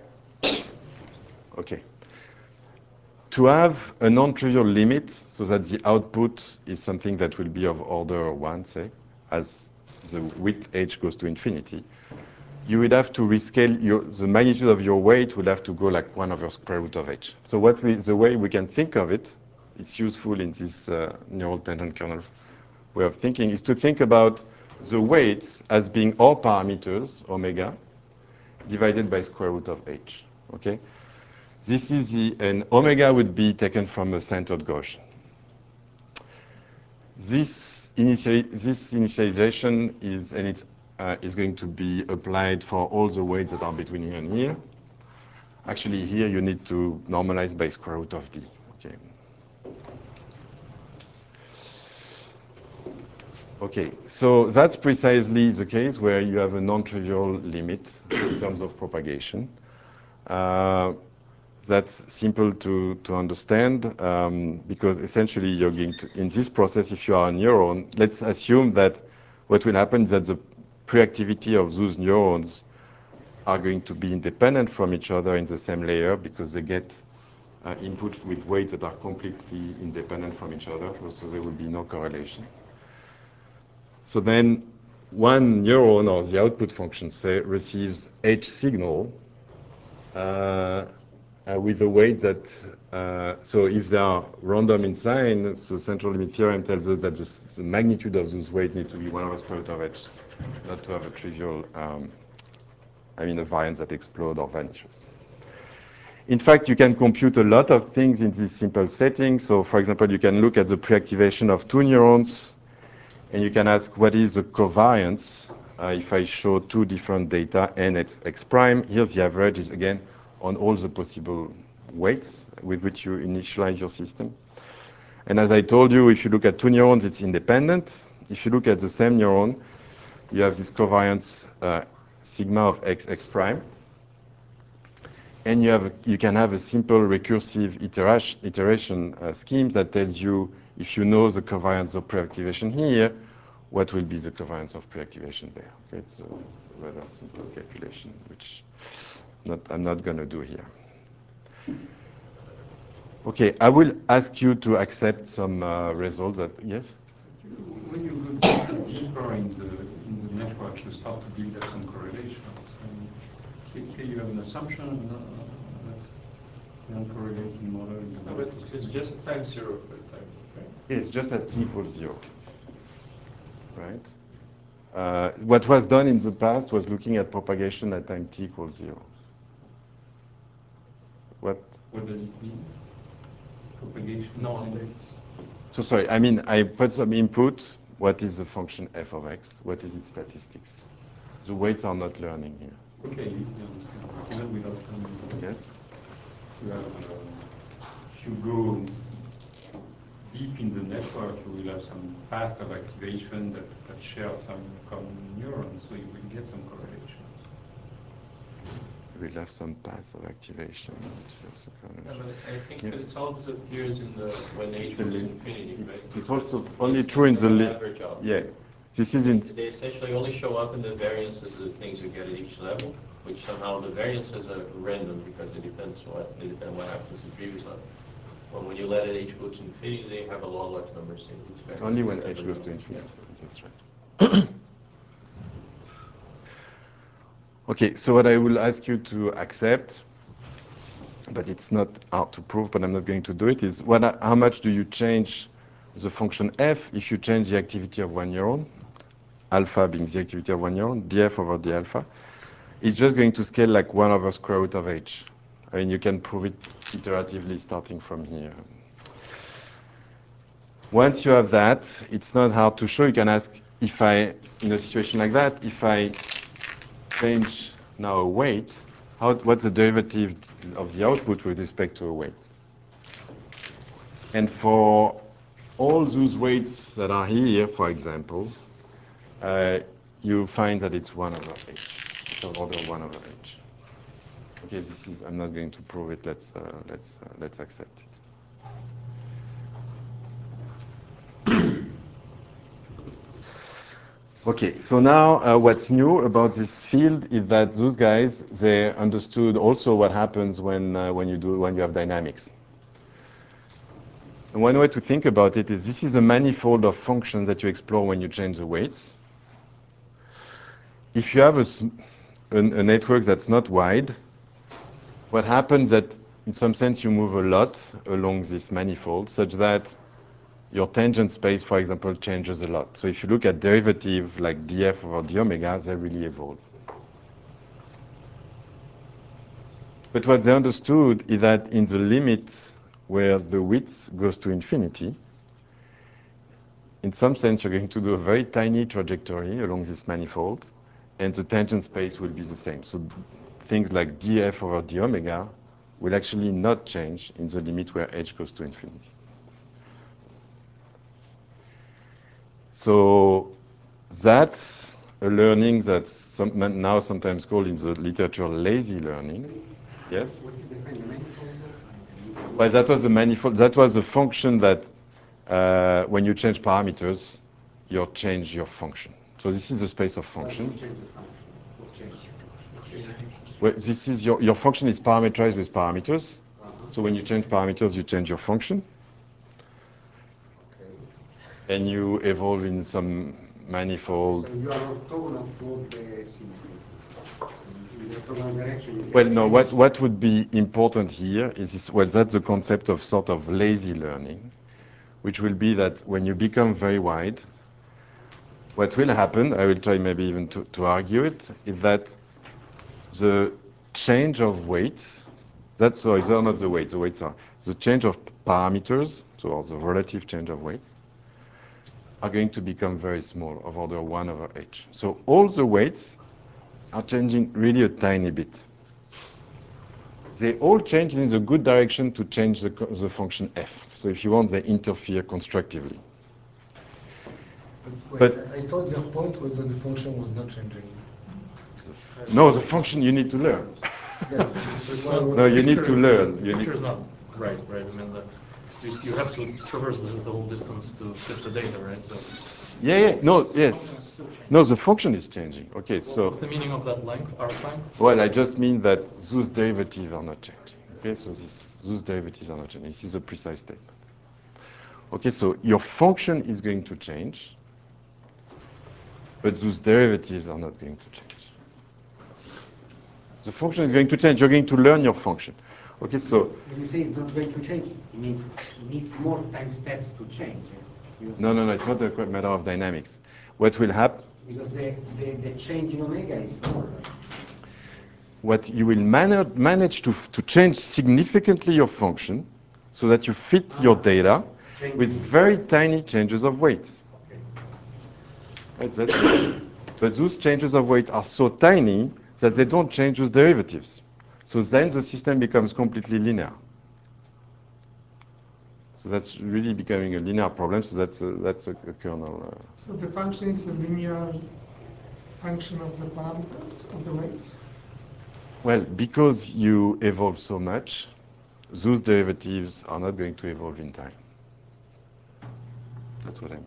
okay. To have a non-trivial limit so that the output is something that will be of order one, say, as the width h goes to infinity, you would have to rescale your, the magnitude of your weight would have to go like one over square root of h. So what we, the way we can think of it, it's useful in this uh, neural tangent kernel way of thinking, is to think about the weights as being all parameters, omega, divided by square root of h, okay? This is the, and omega would be taken from a centered Gaussian. This, initiali this initialization is, and it's, uh, is going to be applied for all the weights that are between here and here. Actually, here you need to normalize by square root of d, okay? Okay, so that's precisely the case where you have a non-trivial limit in terms of propagation. Uh, that's simple to, to understand um, because essentially you're going to, in this process, if you are a neuron, let's assume that what will happen is that the pre-activity of those neurons are going to be independent from each other in the same layer because they get uh, input with weights that are completely independent from each other, so there will be no correlation. So then one neuron, or the output function, say, receives H signal uh, uh, with a weight that, uh, so if they are random in sign, so central limit theorem tells us that the, the magnitude of those weights need to be one over square root of H, not to have a trivial, um, I mean, a variance that explodes or vanishes. In fact, you can compute a lot of things in this simple setting. So, for example, you can look at the pre-activation of two neurons And you can ask, what is the covariance uh, if I show two different data, n x, x prime? Here's the average is, again, on all the possible weights with which you initialize your system. And as I told you, if you look at two neurons, it's independent. If you look at the same neuron, you have this covariance uh, sigma of x, x prime. And you, have a, you can have a simple recursive iteration, iteration uh, scheme that tells you, if you know the covariance of preactivation here, what will be the covariance of preactivation there. Okay, it's a rather simple calculation, which not, I'm not going to do here. Okay, I will ask you to accept some uh, results that, yes? When you go deeper in the, in the network, you start to build up some correlations. And here you have an assumption uh, that the uncorrelated model is no, but it's just at time zero for the time, right? It's just at t equals zero, right? Uh, what was done in the past was looking at propagation at time t equals zero. What? What does it mean? Propagation? No updates. So sorry, I mean, I put some input. What is the function f of x? What is its statistics? The weights are not learning here. Okay, you understand. Even without learning. Yes? You have, uh, if you go deep in the network, you will have some path of activation that, that share some common neurons, so you will get some correlations. We'll have some path of activation. No, but I think Yeah. that it all disappears in the when h It's, a goes to lim- infinity, it's, right? it's also only It's true in just the an li- average of. yeah. This is in They essentially only show up in the variances of the things you get at each level, which somehow the variances are random because it depends what they depend what happens in previous level. But when you let it h go to infinity, they have a law large number. So it's only when h goes to infinity. That's right. Okay, so what I will ask you to accept, but it's not hard to prove, but I'm not going to do it, is what, how much do you change the function f if you change the activity of one neuron, alpha being the activity of one neuron, df over d alpha. It's just going to scale like one over square root of h. I mean, you can prove it iteratively starting from here. Once you have that, it's not hard to show. You can ask, if I, in a situation like that, if I change now a weight, how, what's the derivative of the output with respect to a weight? And for all those weights that are here, for example, uh, you find that it's one over h. It's an order one over h. Okay, this is, I'm not going to prove it. Let's, uh, let's, uh, let's accept it. Okay, so now uh, what's new about this field is that those guys, they understood also what happens when, uh, when, you, do, when you have dynamics. And one way to think about it is this is a manifold of functions that you explore when you change the weights. If you have a, a, a network that's not wide, what happens that in some sense you move a lot along this manifold such that your tangent space, for example, changes a lot. So if you look at derivative like df over d omega, they really evolve. But what they understood is that in the limit where the width goes to infinity, in some sense you're going to do a very tiny trajectory along this manifold, and the tangent space will be the same. So things like df over d omega will actually not change in the limit where h goes to infinity. So that's a learning that's some, now sometimes called in the literature lazy learning. Yes? What is the manifold? Well, that was the manifold. That was a function that uh, when you change parameters, you change your function. So this is the space of function. Change the function. What change? Well, this is your, your function is parameterized with parameters. Uh-huh. So when you change parameters, you change your function. Okay. And you evolve in some manifold. So you are orthogonal for the symmetries. In the orthogonal direction. Well, no, what, what would be important here is, this, well, that's the concept of sort of lazy learning, which will be that when you become very wide, what will happen, I will try maybe even to, to argue it, is that the change of weights, that's, sorry, they're not the weights, the weights are the change of parameters, so the relative change of weights, are going to become very small, of order one over h. So all the weights are changing really a tiny bit. They all change in the good direction to change the, the function f. So if you want, they interfere constructively. But, But- wait, I I thought your point was that the function was not changing. No, the function you need to learn. Yes. It's Why- not- No, you the need picture to is- learn. The You need- picture is not right, right? I mean, the, you, you have to traverse the, the whole distance to fit the data, right? So Yeah, yeah, no, yes. No, the function is changing. Okay, so, what's the meaning of that length, arc length? well, I just mean that those derivatives are not changing. Okay, so this, those derivatives are not changing. This is a precise statement. Okay, so your function is going to change, but those derivatives are not going to change. The function is going to change. You're going to learn your function. Okay, so When you say it's not going to change, it means it needs more time steps to change. yeah? Because- no, no, no, it's not a qu- matter of dynamics. What will happen? Because the, the, the change in omega is more. What you will manage manage to to change significantly your function, so that you fit your data with very tiny changes of weight. Right, that's it. But those changes of weight are so tiny that they don't change those derivatives. So then the system becomes completely linear. So that's really becoming a linear problem. So that's a, that's a, a kernel. Uh, So the function is a linear function of the parameters, of the weights? well, because you evolve so much, those derivatives are not going to evolve in time. That's what I mean.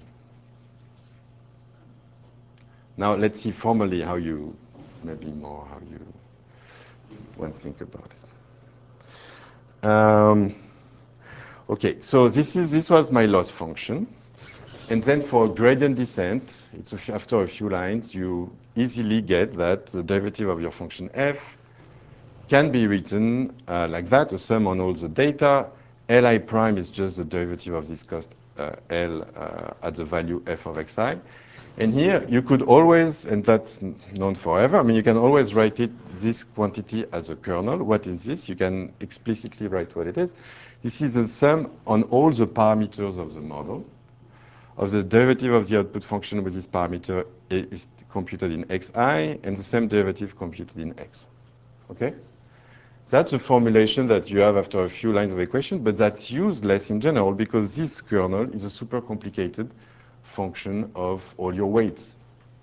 Now let's see formally how you, maybe more how you want to think about it. Um, okay, so this is this was my loss function, and then for gradient descent, it's a f after a few lines, you easily get that the derivative of your function f can be written uh, like that: a sum on all the data. Li prime is just the derivative of this cost uh, L uh, at the value f of xi. And here you could always, and that's known forever, I mean, you can always write it, this quantity as a kernel. What is this? You can explicitly write what it is. This is the sum on all the parameters of the model of the derivative of the output function with this parameter is computed in xi, and the same derivative computed in x. Okay? That's a formulation that you have after a few lines of equation, but that's useless in general because this kernel is a super complicated function of all your weights.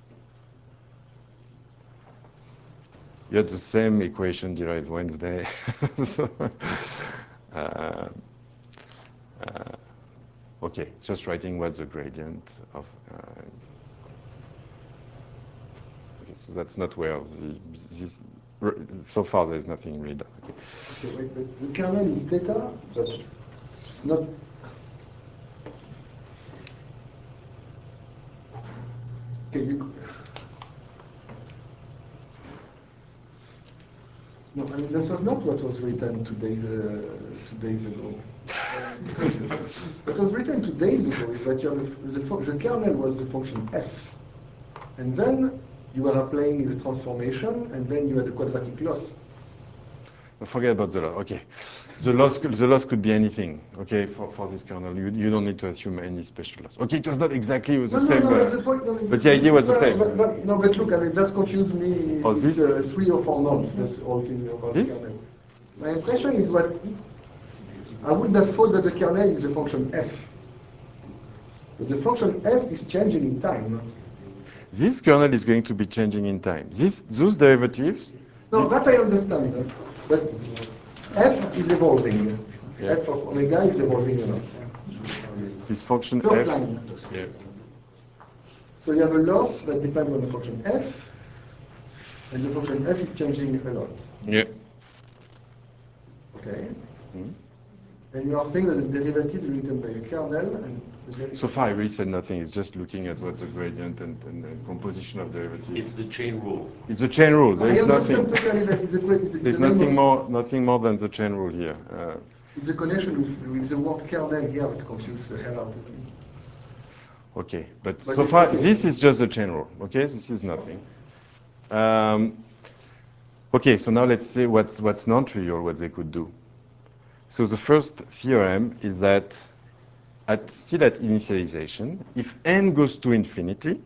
You had the same equation derived Wednesday. so, uh, uh, okay, it's just writing what's the gradient of. Uh, okay, so that's not where the this, so far there's nothing really done. Okay. Okay, wait, but the kernel is theta, but not. Okay, you. No, I mean, this was not what was written two days, uh, two days ago. What was written two days ago is that you have a, the, the kernel was the function f. And then you were applying the transformation, and then you had a quadratic loss. Forget about the loss. Okay, the loss could, the loss could be anything. Okay, for, for this kernel, you you don't need to assume any special loss. Okay, it was not exactly the No, same, no, no, uh, but the point, no, but the idea was the no, same. But, but, no, but look, I mean, that's confused me. Oh, It's this? uh, three or four nodes. That's all things about This? the kernel. My impression is what I would have thought that the kernel is the function f. But the function f is changing in time, not. This kernel is going to be changing in time. This, those derivatives. No, that I understand. Huh? But f is evolving. Yeah. F of omega is evolving a lot. This function First f. line. Yeah. So you have a loss that depends on the function f, and the function f is changing a lot. Yeah. Okay. Mm. And you are saying that the derivative is written by a kernel, and the derivative. So far, I really said nothing. It's just looking at what's the gradient and, and the composition of derivatives. It's the chain rule. It's a chain rule. I There's understand nothing. totally that it's a, it's a, There's it's a name nothing of- more, nothing more than the chain rule here. Uh, It's a connection with, with the word kernel here that confuses the hell out of me. Okay, but, But so it's far okay. this is just a chain rule. Okay, this is nothing. Um, okay, so now let's see what's what's non-trivial, what they could do. So the first theorem is that at, still at initialization, if n goes to infinity,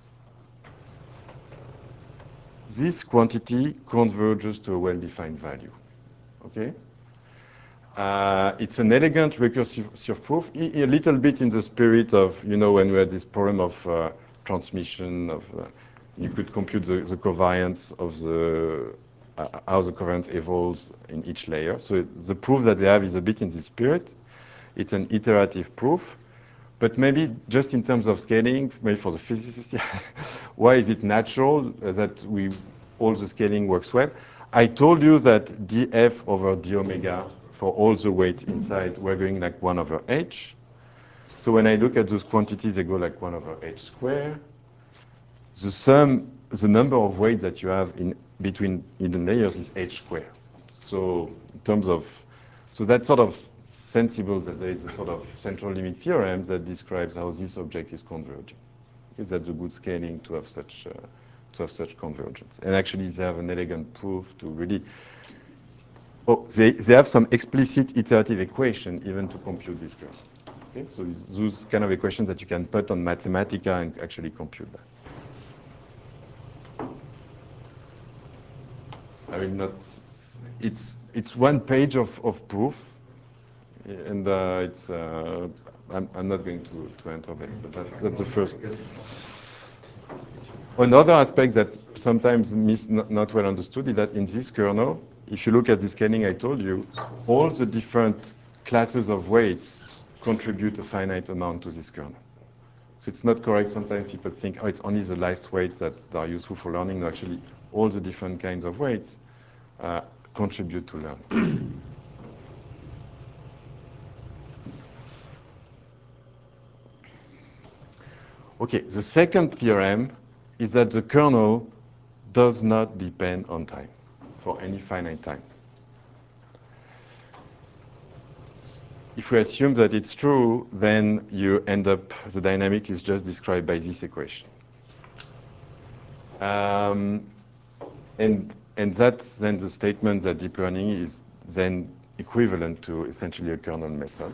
this quantity converges to a well-defined value, okay? Uh, it's an elegant recursive proof, a, a little bit in the spirit of, you know, when we had this problem of uh, transmission, of uh, you could compute the, the covariance of the, uh, how the covariance evolves in each layer. So it, the proof that they have is a bit in this spirit. It's an iterative proof, but maybe just in terms of scaling, maybe for the physicists, why is it natural that we, all the scaling works well? I told you that df over d omega for all the weights inside, we're going like one over h. So when I look at those quantities, they go like one over h squared. The sum, the number of weights that you have in between hidden layers is h squared. So in terms of, so that's sort of sensible that there is a sort of central limit theorem that describes how this object is converging. Because that's a good scaling to have such, uh, to have such convergence. And actually, they have an elegant proof to really. Oh, they, they have some explicit iterative equation even to compute this curve. Okay, so those kind of equations that you can put on Mathematica and actually compute that. I will not. It's it's one page of, of proof, and uh, it's. Uh, I'm I'm not going to to enter that, but that's that's the first. Another aspect that sometimes miss not, not well understood is that in this kernel, if you look at the scaling I told you, all the different classes of weights contribute a finite amount to this kernel. So it's not correct. Sometimes people think, oh, it's only the last weights that are useful for learning. No, actually, all the different kinds of weights uh, contribute to learning. Okay, the second theorem is that the kernel does not depend on time for any finite time. If we assume that it's true, then you end up, the dynamic is just described by this equation. Um, and, and that's then the statement that deep learning is then equivalent to essentially a kernel method.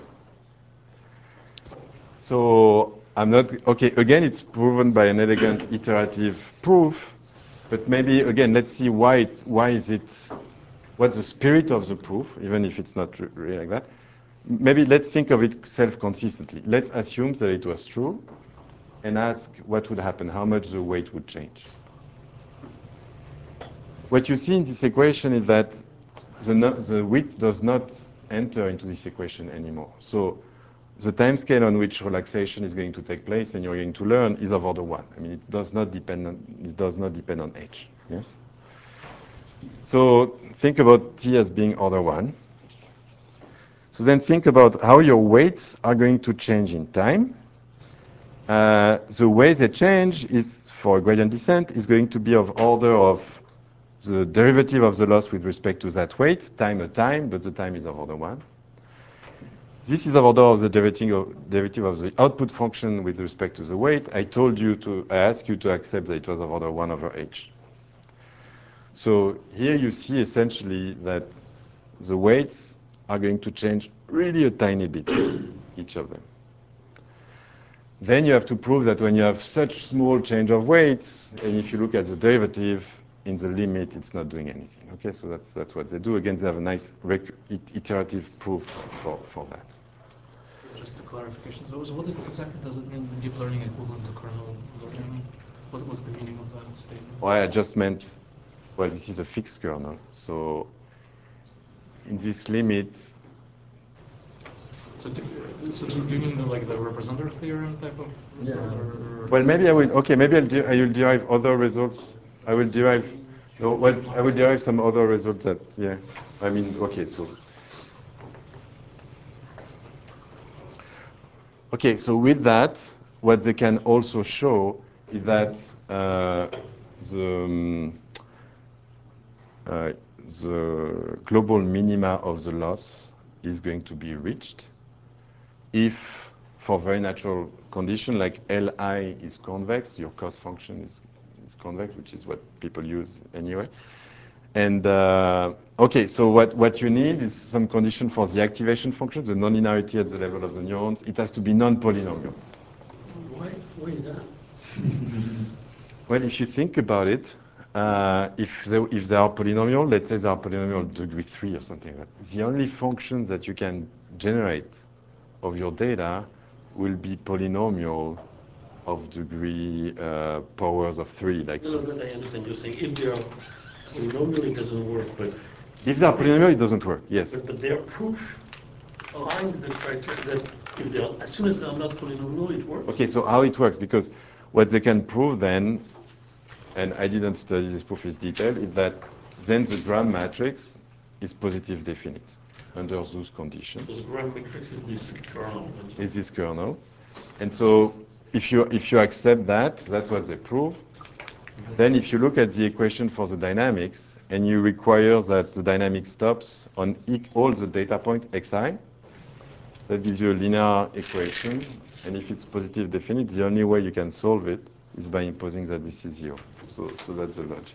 So I'm not, okay, again, it's proven by an elegant iterative proof, but maybe, again, let's see why, it, why is it, what's the spirit of the proof, even if it's not really like that. Maybe let's think of it self-consistently. Let's assume that it was true and ask what would happen, how much the weight would change. What you see in this equation is that the, the width does not enter into this equation anymore. So the time scale on which relaxation is going to take place and you're going to learn is of order one. I mean, it does not depend on, it does not depend on h, yes? So think about t as being order one. So then think about how your weights are going to change in time. Uh, the way they change is, for gradient descent, is going to be of order of the derivative of the loss with respect to that weight, time a time, but the time is of order one. This is of order of the derivative of, derivative of the output function with respect to the weight. I told you to, I asked you to accept that it was of order one over h. So here you see essentially that the weights are going to change really a tiny bit, each of them. Then you have to prove that when you have such small change of weights, and if you look at the derivative, in the limit, it's not doing anything. Okay, so that's, that's what they do. Again, they have a nice iterative proof for, for that. Just a clarification. So, so what exactly does it mean, deep learning equivalent to kernel learning? What, what's the meaning of that statement? Well, I just meant, well, this is a fixed kernel. So in this limit, So, do, so do you mean the, like the representative theorem type of result? Yeah. Or, or well, maybe I will, okay, maybe I'll de I will derive other results. I will derive, no, well, I will derive some other results that, yeah. I mean, okay, so. Okay, so with that, what they can also show is that uh, the, um, uh, the global minima of the loss is going to be reached if, for very natural condition, like Li is convex, your cost function is, is convex, which is what people use anyway. And uh, okay, so what, what you need is some condition for the activation function, the nonlinearity at the level of the neurons. It has to be non-polynomial. Why, why that? Well, if you think about it, uh, if, they, if they are polynomial, let's say they are polynomial degree three or something like that, the only function that you can generate of your data will be polynomial of degree uh, powers of three. Like no, no, no, I understand you're saying if they are polynomial, it doesn't work, but... If they are polynomial, it doesn't work, yes. But, but their proof finds the criteria that if they are, as soon as they are not polynomial, it works. Okay, so how it works, because what they can prove then, and I didn't study this proof in detail, is that then the Gram matrix is positive definite under those conditions. So the Gram matrix is this kernel. Is this kernel. And so if you, if you accept that, that's what they prove, then if you look at the equation for the dynamics, and you require that the dynamic stops on e all the data point xi, that gives you a linear equation, and if it's positive definite, the only way you can solve it is by imposing that this is zero. So, so that's the logic.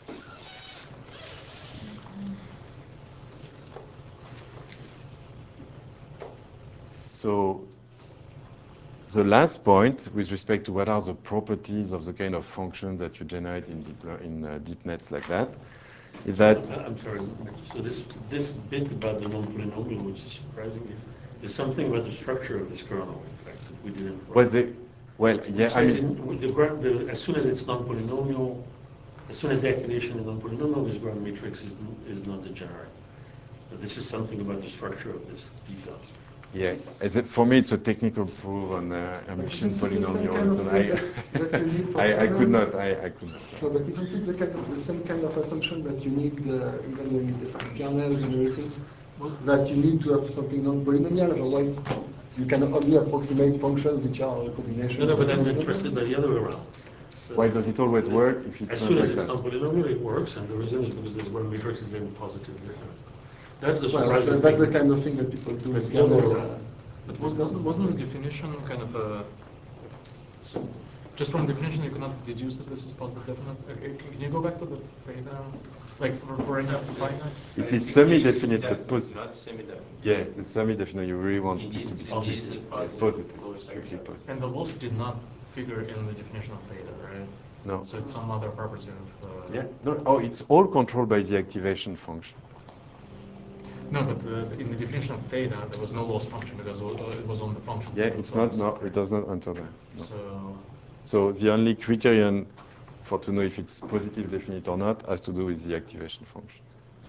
So the last point with respect to what are the properties of the kind of functions that you generate in deep, in uh, deep nets like that, is that... I'm sorry, so this, this bit about the non-polynomial, which is surprising, is, is something about the structure of this kernel, in fact, that we didn't write. Well, they, well yeah, I mean... In, the, the, as soon as it's non-polynomial, as soon as the activation is non-polynomial, this Gram matrix is, is not degenerate. But this is something about the structure of this detail. Yeah, as it, for me, it's a technical proof on uh, emission polynomials, and I, that, that you need for I, I could not, I, I could not. No, but isn't it the, kind of, the same kind of assumption that you need, uh, even when you define kernels and everything, that you need to have something non-polynomial, otherwise you can only approximate functions which are a combination. No, no, but I'm interested by the other way around. So why does it always work if it's as not soon like as it's that? non-polynomial, it works, and the reason is because this Gram matrix is then positive definite. That's the well, surprising that's, thing. that's the kind of thing that people do. That's the other way uh, around. But wasn't, wasn't the definition kind of a... So just from definition, you cannot deduce that this is positive definite? Uh, Can you go back to the theta? Like for, for any finite? It is semi-definite, but positive. Not semi-definite. Yes, it's semi-definite. You really want it to be Indeed, strictly it's positive. positive. Lower Strictly second. positive. And the loss did not figure in the definition of theta, right? No. So it's some other property of... Uh, Yeah. No. Oh, it's all controlled by the activation function. No, but uh, in the definition of theta, there was no loss function because it was on the function. Yeah, it's not. No, it does not enter there. No. So. So the only criterion for to know if it's positive definite or not has to do with the activation function.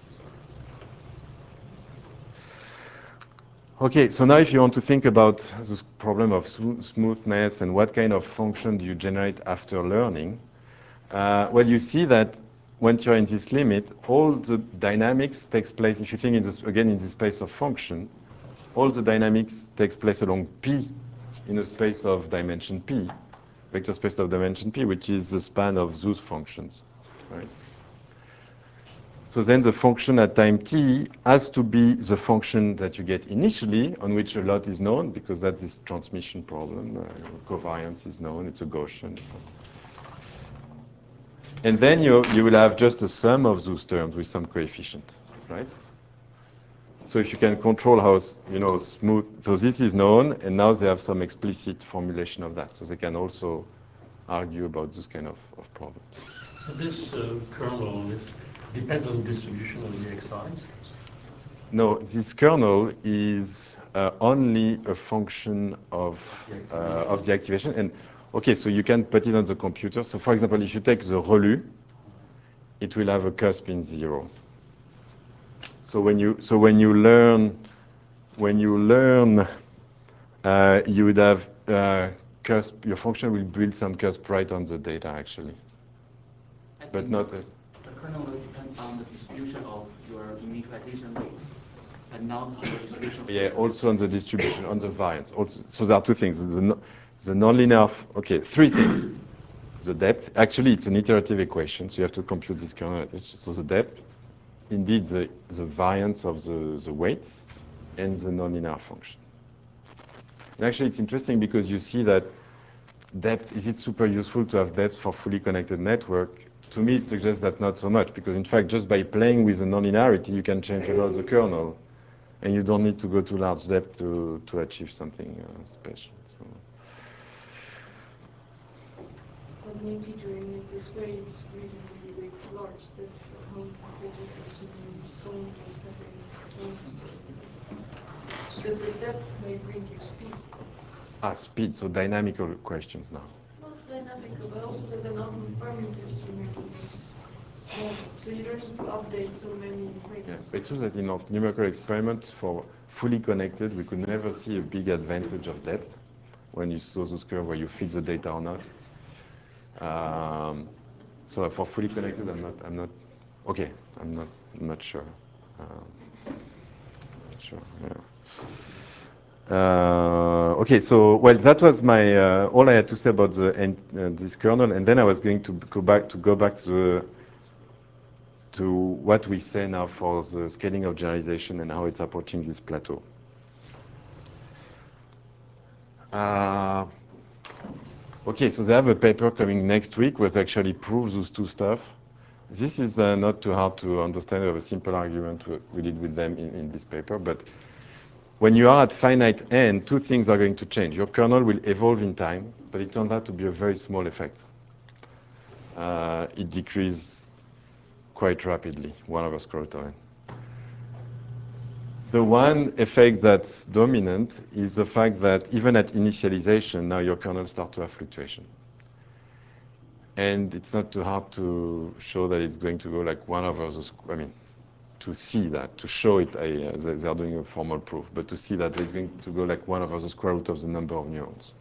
Okay, so now if you want to think about this problem of smoothness and what kind of function do you generate after learning, uh, well, you see that when you're in this limit, all the dynamics takes place, if you think in this, again in the space of function, all the dynamics takes place along P in a space of dimension P, vector space of dimension P, which is the span of those functions, right? So then the function at time t has to be the function that you get initially, on which a lot is known, because that's this transmission problem. Uh, covariance is known, it's a Gaussian. And then you, you will have just a sum of those terms with some coefficient, right? So if you can control how, you know, smooth, so this is known, and now they have some explicit formulation of that. So they can also argue about this kind of, of problems. This uh, kernel is, depends on the distribution of the xi's? No, this kernel is uh, only a function of, uh, of the activation. And okay, so you can put it on the computer. So for example, if you take the ReLU, it will have a cusp in zero. So when you, so when you learn, when you learn, uh, you would have uh, cusp, your function will build some cusp right on the data actually. I But think not a, the kernel will depend on the distribution of your initialization rates, and not on the distribution. Of yeah, also on the distribution, on the variance. Also, so there are two things. The, no, the nonlinear, okay, three things. The depth, actually it's an iterative equation, so you have to compute this kernel. So the depth, indeed the, the variance of the, the weights, and the nonlinear function. And actually it's interesting because you see that depth, is it super useful to have depth for fully connected network? to me, it suggests that not so much, because in fact, just by playing with the nonlinearity, you can change a lot the kernel, and you don't need to go to large depth to, to achieve something uh, special. So. But maybe doing it this way is really, really way too large. That's how they just assume someone just having one story. So the depth may bring you speed. Ah, speed, so dynamical questions now. Not dynamical, but also that the number of parameters you make is small. So you don't need to update so many weights. Yeah, it's true that in our numerical experiments for fully connected, we could never see a big advantage of depth when you saw those curves where you feed the data or not. Um, so for fully connected, I'm not, I'm not, okay, I'm not, I'm not sure. Um, not sure, yeah. Uh, okay, so, well, that was my, uh, all I had to say about the, uh, this kernel, and then I was going to go back, to go back to the, to what we say now for the scaling of generalization and how it's approaching this plateau. Uh, okay, so they have a paper coming next week which actually proves those two stuff. This is uh, not too hard to understand. We have a simple argument we did with them in, in this paper, but when you are at finite n, two things are going to change. Your kernel will evolve in time, but it turns out to be a very small effect. Uh, it decreases quite rapidly, one over square root of n. The one effect that's dominant is the fact that even at initialization, now your kernel starts to have fluctuation. And it's not too hard to show that it's going to go like one over the square, I mean, to see that, to show it, uh, they are doing a formal proof, but to see that it's going to go like one over the square root of the number of neurons.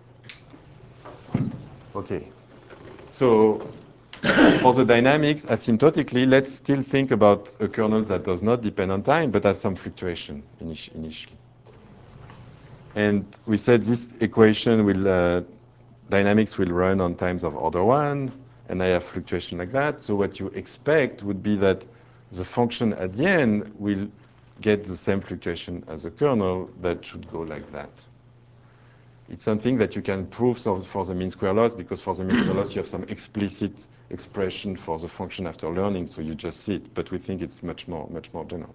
Okay, so for the dynamics, asymptotically, let's still think about a kernel that does not depend on time, but has some fluctuation init initially. And we said this equation will, uh, dynamics will run on times of order one, and I have fluctuation like that. So what you expect would be that the function at the end will get the same fluctuation as a kernel that should go like that. It's something that you can prove for the mean square loss, because for the mean square loss you have some explicit expression for the function after learning, so you just see it. But we think it's much more, much more general.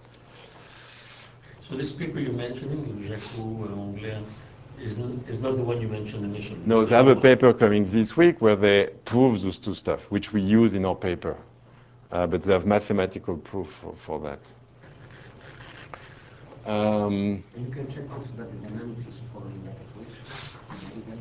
So this paper you're mentioning, Jacot, Anglais, is, is not the one you mentioned initially? No, they have a paper coming this week where they prove those two stuff, which we use in our paper. Uh, but they have mathematical proof for, for that. Um, and you can check also that the dynamics is following that equation.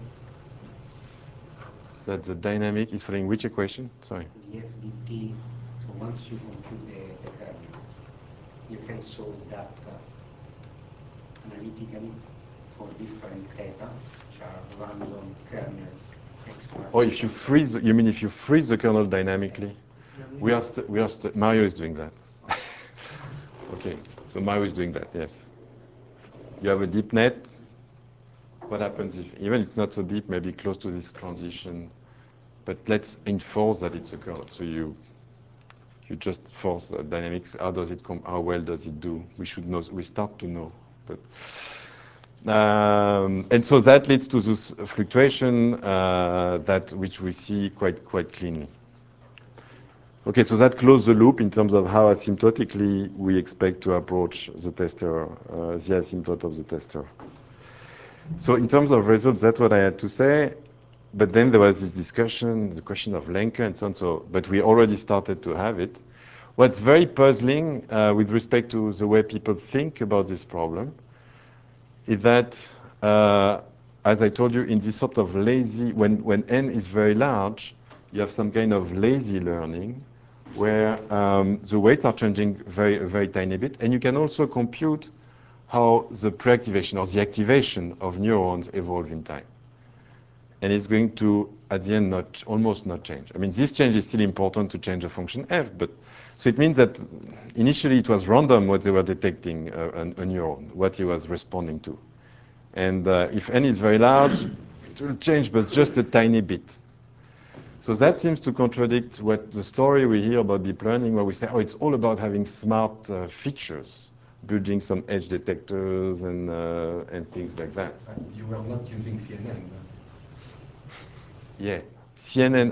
That the dynamic is following which equation? Sorry. The F D T. So once you compute the, the kernel, you can solve that uh, analytically for different theta, which are random kernels. Oh, if you freeze, you mean if you freeze the kernel dynamically? We are, we are Mario is doing that. Okay, so Mario is doing that, yes. You have a deep net. What happens if, even it's not so deep, maybe close to this transition, but let's enforce that it's a kernel. So you, you just force the dynamics. How does it come? How well does it do? We should know. We start to know, but. Um, and so that leads to this fluctuation uh, that which we see quite quite cleanly. Okay, so that closes the loop in terms of how asymptotically we expect to approach the tester, uh, the asymptote of the tester. So in terms of results, that's what I had to say. But then there was this discussion, the question of Lenke and so on. So, but we already started to have it. What's very puzzling uh, with respect to the way people think about this problem is that, uh, as I told you, in this sort of lazy, when, when n is very large, you have some kind of lazy learning where um, the weights are changing very, very tiny bit. And you can also compute how the pre-activation or the activation of neurons evolve in time. And it's going to, at the end, not almost not change. I mean, this change is still important to change the function f, but so it means that initially it was random what they were detecting uh, a, a neuron, what he was responding to. And uh, if n is very large, it will change, but just a tiny bit. So that seems to contradict what the story we hear about deep learning, where we say, oh, it's all about having smart uh, features, building some edge detectors and, uh, and things like that. You were not using C N N. Yeah, C N N,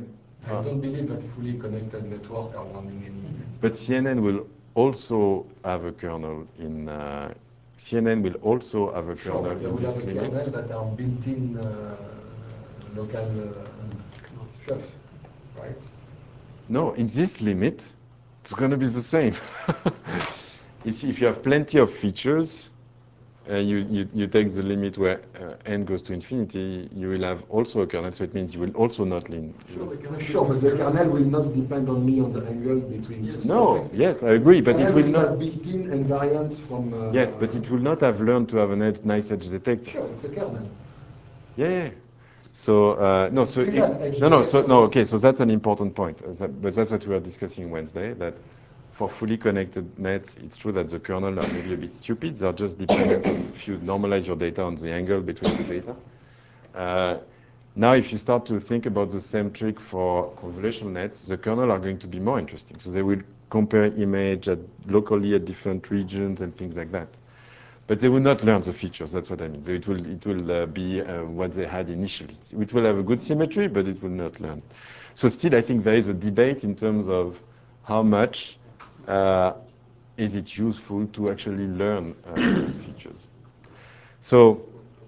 I don't believe that fully connected networks are running any. But C N N will also have a kernel in. Uh, C N N will also have a Sure, kernel they in will this have a limit. kernel that are built-in uh, local uh, stuff, right? No, in this limit, it's going to be the same. It's if you have plenty of features, uh, you, you, you take the limit where uh, n goes to infinity, you will have also a kernel, so it means you will also not lean. Sure, sure, but the kernel will not depend only on the angle between yes, two No, stuff. yes, I agree, but it will not. have built-in invariance from. Uh, yes, but it will not have learned to have a nice edge detector. Sure, it's a kernel. Yeah, yeah. So uh, no, so it, no, no, so no. Okay, so that's an important point. Uh, that, but that's what we were discussing Wednesday. That for fully connected nets, it's true that the kernel are maybe a bit stupid. They're just dependent on if you normalize your data on the angle between the data. Uh, now, if you start to think about the same trick for convolutional nets, the kernel are going to be more interesting. So they will compare image at locally at different regions and things like that. But they will not learn the features. That's what I mean. So it will it will uh, be uh, what they had initially. It will have a good symmetry, but it will not learn. So still, I think there is a debate in terms of how much uh, is it useful to actually learn uh, features. So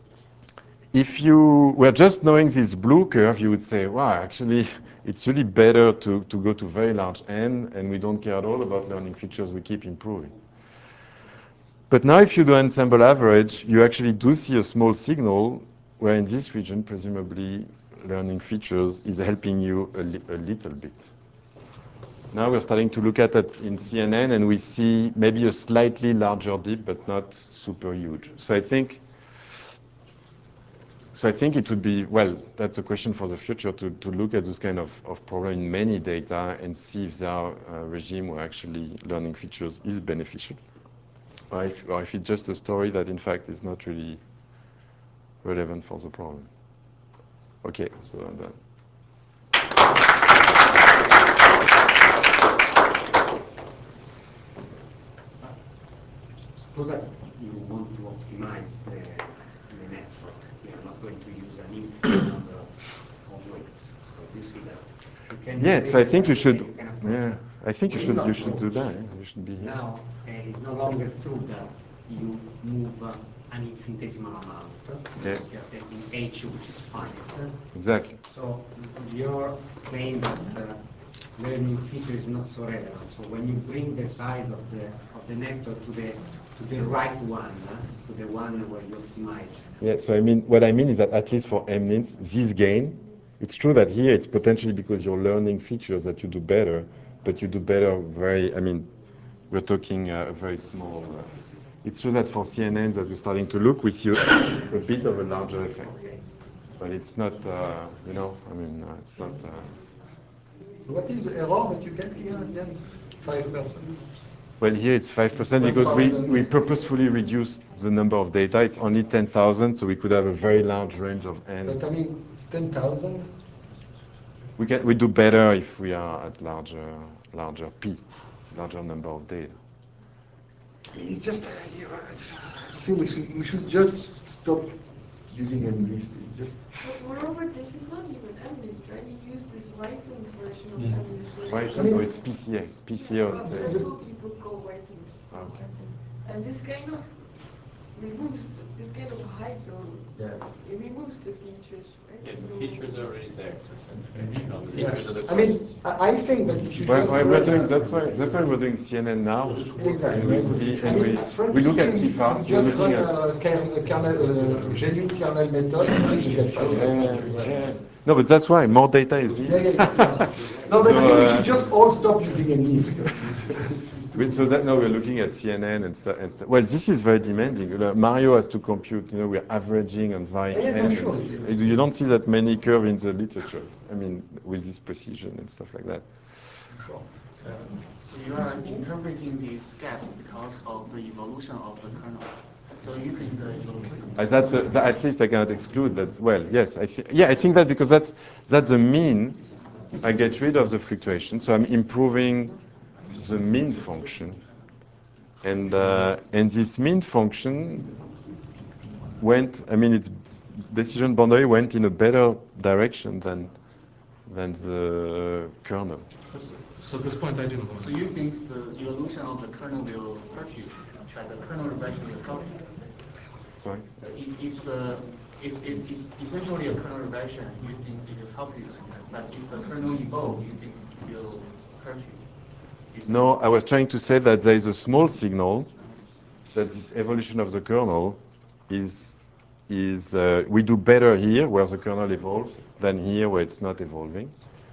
if you were just knowing this blue curve, you would say, wow, actually, it's really better to, to go to very large n, and we don't care at all about learning features. We keep improving. But now if you do ensemble average, you actually do see a small signal where in this region, presumably, learning features is helping you a, li a little bit. Now we're starting to look at it in C N N, and we see maybe a slightly larger dip, but not super huge. So I think, so I think it would be, well, that's a question for the future, to, to look at this kind of, of problem in many data and see if there are a regime where actually learning features is beneficial. Or if, or if it's just a story that, in fact, is not really relevant for the problem. Okay, so I'm done. Suppose that you want to optimize the, the network. You are not going to use an infinite number of, of weights. So you see that you can. Yeah, so I think you should. You Yeah, I think you should. You should do that. Yeah? You should be here. Now uh, it's no longer true that you move uh, an infinitesimal amount. Yeah. You are taking h, which is finite. Exactly. So your claim that uh, learning feature is not so relevant. So when you bring the size of the of the network to the to the right one, uh, to the one where you optimize. Yeah. So I mean, what I mean is that at least for M N I Ns, this gain, it's true that here it's potentially because you're learning features that you do better, but you do better very. I mean, we're talking uh, a very small. Uh, it's true that for C N Ns that we're starting to look, we see a, a bit of a larger effect, but it's not. Uh, you know, I mean, uh, it's not. Uh, What is the error that you get here at the end? five percent? Well, here it's five percent because we, we purposefully reduced the number of data. It's only ten thousand, so we could have a very large range of n. But I mean, it's ten thousand. We can we do better if we are at larger larger p, larger number of data. It's just, uh, you know, I think we should, we should just stop using M list. It's just. But moreover, this is not even M list, right? You use this Whiting version of Mm. M list. Whiting, no, it's P C A. P C A. Yeah, but that's what people call Whiting. Okay. And this kind of removes, the, this kind of hides or yes. it removes the features, right? Yeah, so the features are already there. So essentially, you know, the Yeah. features are the I mean, I I think that if you well, just well, we're doing that's why that's why we're doing C N N now. Exactly. And we see I and mean, we frankly, we look at you C F A R. just We're looking run at a kernel, a kernel, uh, genuine kernel method. I think you get five percent. yeah, yeah. No, but that's why more data is needed. Yeah, yeah, yeah. No, but So, I think we uh, should just all stop using M list. We- So that now we're looking at C N N and stuff. And stuff. Well, this is very demanding. Uh, Mario has to compute. You know, we're averaging and varying. Yeah, n. no, sure. And you don't see that many curve in the literature. I mean, with this precision and stuff like that. Sure. Uh, so you are interpreting this gap because of the evolution of the kernel. So you think the evolution. Uh, that's a, that, at least I cannot exclude that. Well, yes, I th- yeah, I think that because that's that's the mean. I get rid of the fluctuation, so I'm improving the mean function, and uh, and this mean function went. I mean, its decision boundary went in a better direction than than the kernel. So at this point, I didn't. So you think the evolution of the kernel will hurt you, but the kernel regression will help you? Sorry? If it's, uh, if it is essentially a kernel regression, you think it will help you, but if the kernel evolve, you think it will hurt you? Is No, I was trying to say that there is a small signal that this evolution of the kernel is, is uh, we do better here where the kernel evolves than here where it's not evolving.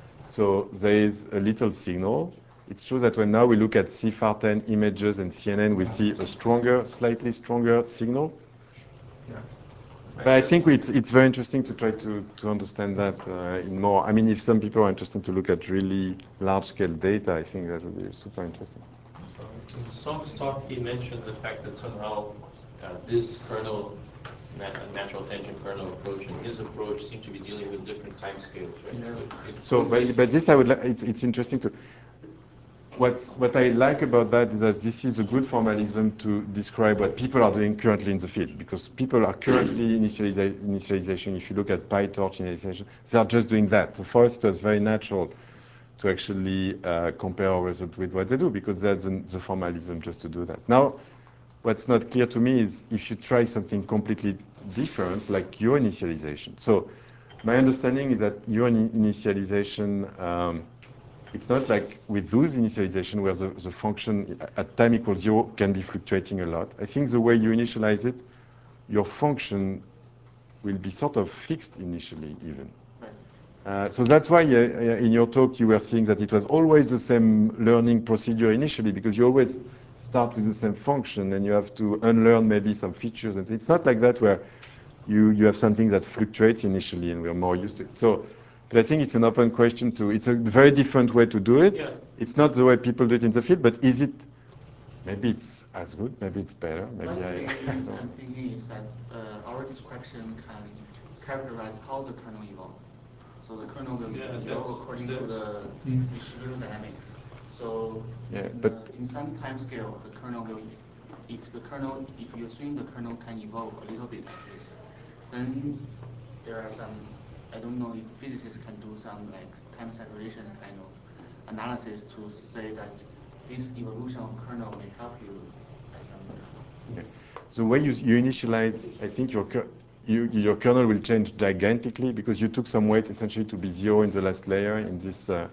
So there is a little signal. It's true that when now we look at C F A R ten images and C N N, we see a stronger, slightly stronger signal. Yeah. But I think it's, it's very interesting to try to, to understand that uh, in more. I mean, if some people are interested to look at really large-scale data, I think that would be super interesting. In Song's talk, he mentioned the fact that somehow uh, this kernel, nat natural attention kernel approach, and his approach seem to be dealing with different timescales, right? Yeah. So, but, but this I would, it's, it's interesting to, What's, what I like about that is that this is a good formalism to describe what people are doing currently in the field, because people are currently initializa initialization. If you look at PyTorch initialization, they are just doing that. So for us, it was very natural to actually uh, compare our result with what they do, because that's the, the formalism just to do that. Now, what's not clear to me is if you try something completely different, like your initialization. So my understanding is that your initialization, um, it's not like with those initialization where the, the function at time equals zero can be fluctuating a lot. I think the way you initialize it, your function will be sort of fixed initially even. Uh, so that's why uh, in your talk you were saying that it was always the same learning procedure initially, because you always start with the same function and you have to unlearn maybe some features. And it's not like that where you, you have something that fluctuates initially and we're more used to it. So. But I think it's an open question to, it's a very different way to do it. Yeah. It's not the way people do it in the field, but is it, maybe it's as good, maybe it's better, maybe One I, thing I don't know. I'm thinking is that uh, our description can characterize how the kernel evolves. So the kernel will Yeah, evolve according to the Mm. distribution dynamics. So Yeah, in, but uh, in some time scale, the kernel will, if the kernel, if you assume the kernel can evolve a little bit like this, then there are some, I don't know if physicists can do some like time separation kind of analysis to say that this evolution of kernel may help you at some point. yeah. The way you, you initialize, I think your, you, your kernel will change gigantically because you took some weights essentially to be zero in the last layer in this. Uh,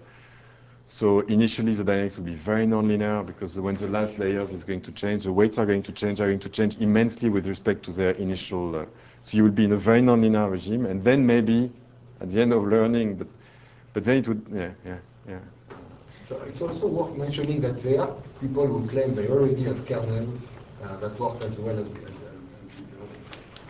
so initially the dynamics will be very nonlinear because when the last layers is going to change, the weights are going to change, are going to change immensely with respect to their initial. Uh, so you will be in a very nonlinear regime, and then maybe at the end of learning, but but then it would, yeah, yeah, yeah. So it's also worth mentioning that there are people who claim they already have kernels uh, that works as well as, as, as deep learning.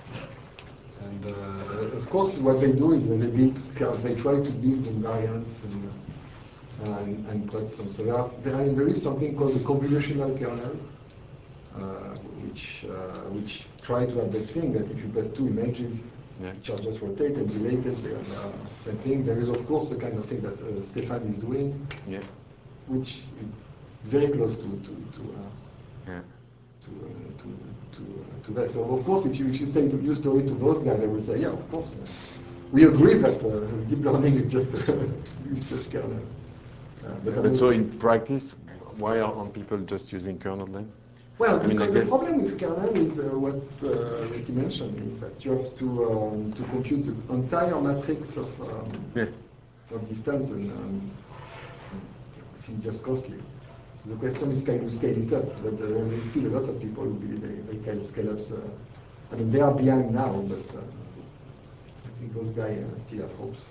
And uh, of course, what they do is they build, they try to build invariants and uh, and, and put some. So there, are, there, I mean, there is something called the convolutional kernel, uh, which uh, which try to have this thing that if you put two images. Yeah. Which are just rotated, related, they are uh, same thing. There is of course the kind of thing that uh, Stefan is doing, Yeah. which is very close to to to uh, Yeah. to, uh, to to uh, to that. So of course, if you if you say your story to those guys, they will say, yeah, of course, uh, we agree that uh, deep learning is just it's just kernel. Uh, but, But I mean, so in practice, why aren't people just using kernel then? well, I mean, because I the guess- problem with kernel is uh, what uh, what you mentioned, is that you have to um, to compute the entire matrix of um, Yeah. of distance, and um, it's just costly. The question is, can you scale it up? But uh, there is still a lot of people who believe they, they can scale up. So, I mean, they are behind now, but uh, I think those guys uh, still have hopes.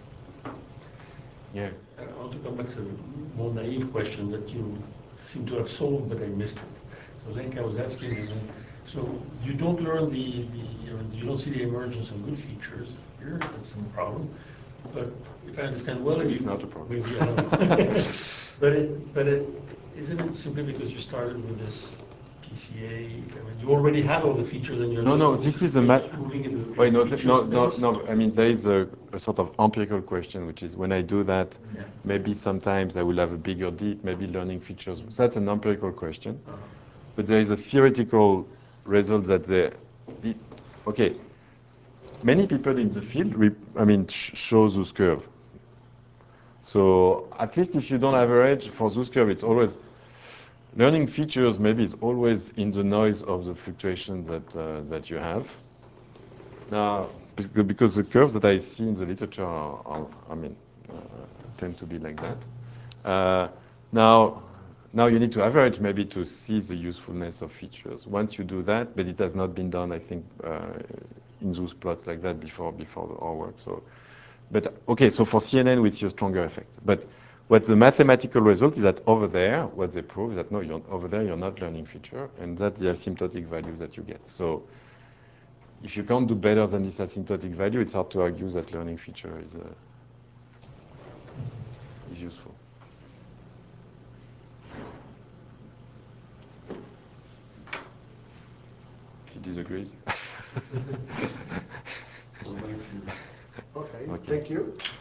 Yeah. I want to come back to a more naive question that you seem to have solved, but I missed it. So Lenka was asking, is, so you don't learn the, the you, know, you don't see the emergence of good features here, that's no problem. But if I understand well, It's you, not a problem. Maybe I don't. but it, but it, isn't it simply because you started with this P C A? I mean, you already had all the features, and you're No, just no, moving, this is a you're math. just moving into the Wait, no, feature no, no, space. no. I mean, there is a, a sort of empirical question, which is when I do that, Yeah. maybe sometimes I will have a bigger deep, maybe learning features. So that's an empirical question. Uh-huh. But there is a theoretical result that the, the okay, many people in the field, I mean, sh show those curve. So at least if you don't average for those curves, it's always learning features. Maybe it's always in the noise of the fluctuations that uh, that you have. Now, because the curves that I see in the literature are, are I mean, uh, tend to be like that. Uh, now, now you need to average maybe to see the usefulness of features. Once you do that, but it has not been done, I think, uh, in those plots like that before before our work. So, but okay, so for C N N we see a stronger effect. But what the mathematical result is that over there, what they prove is that no, you're, over there you're not learning feature, and that's the asymptotic value that you get. So if you can't do better than this asymptotic value, it's hard to argue that learning feature is uh, is useful. He disagrees. Okay, Okay. thank you.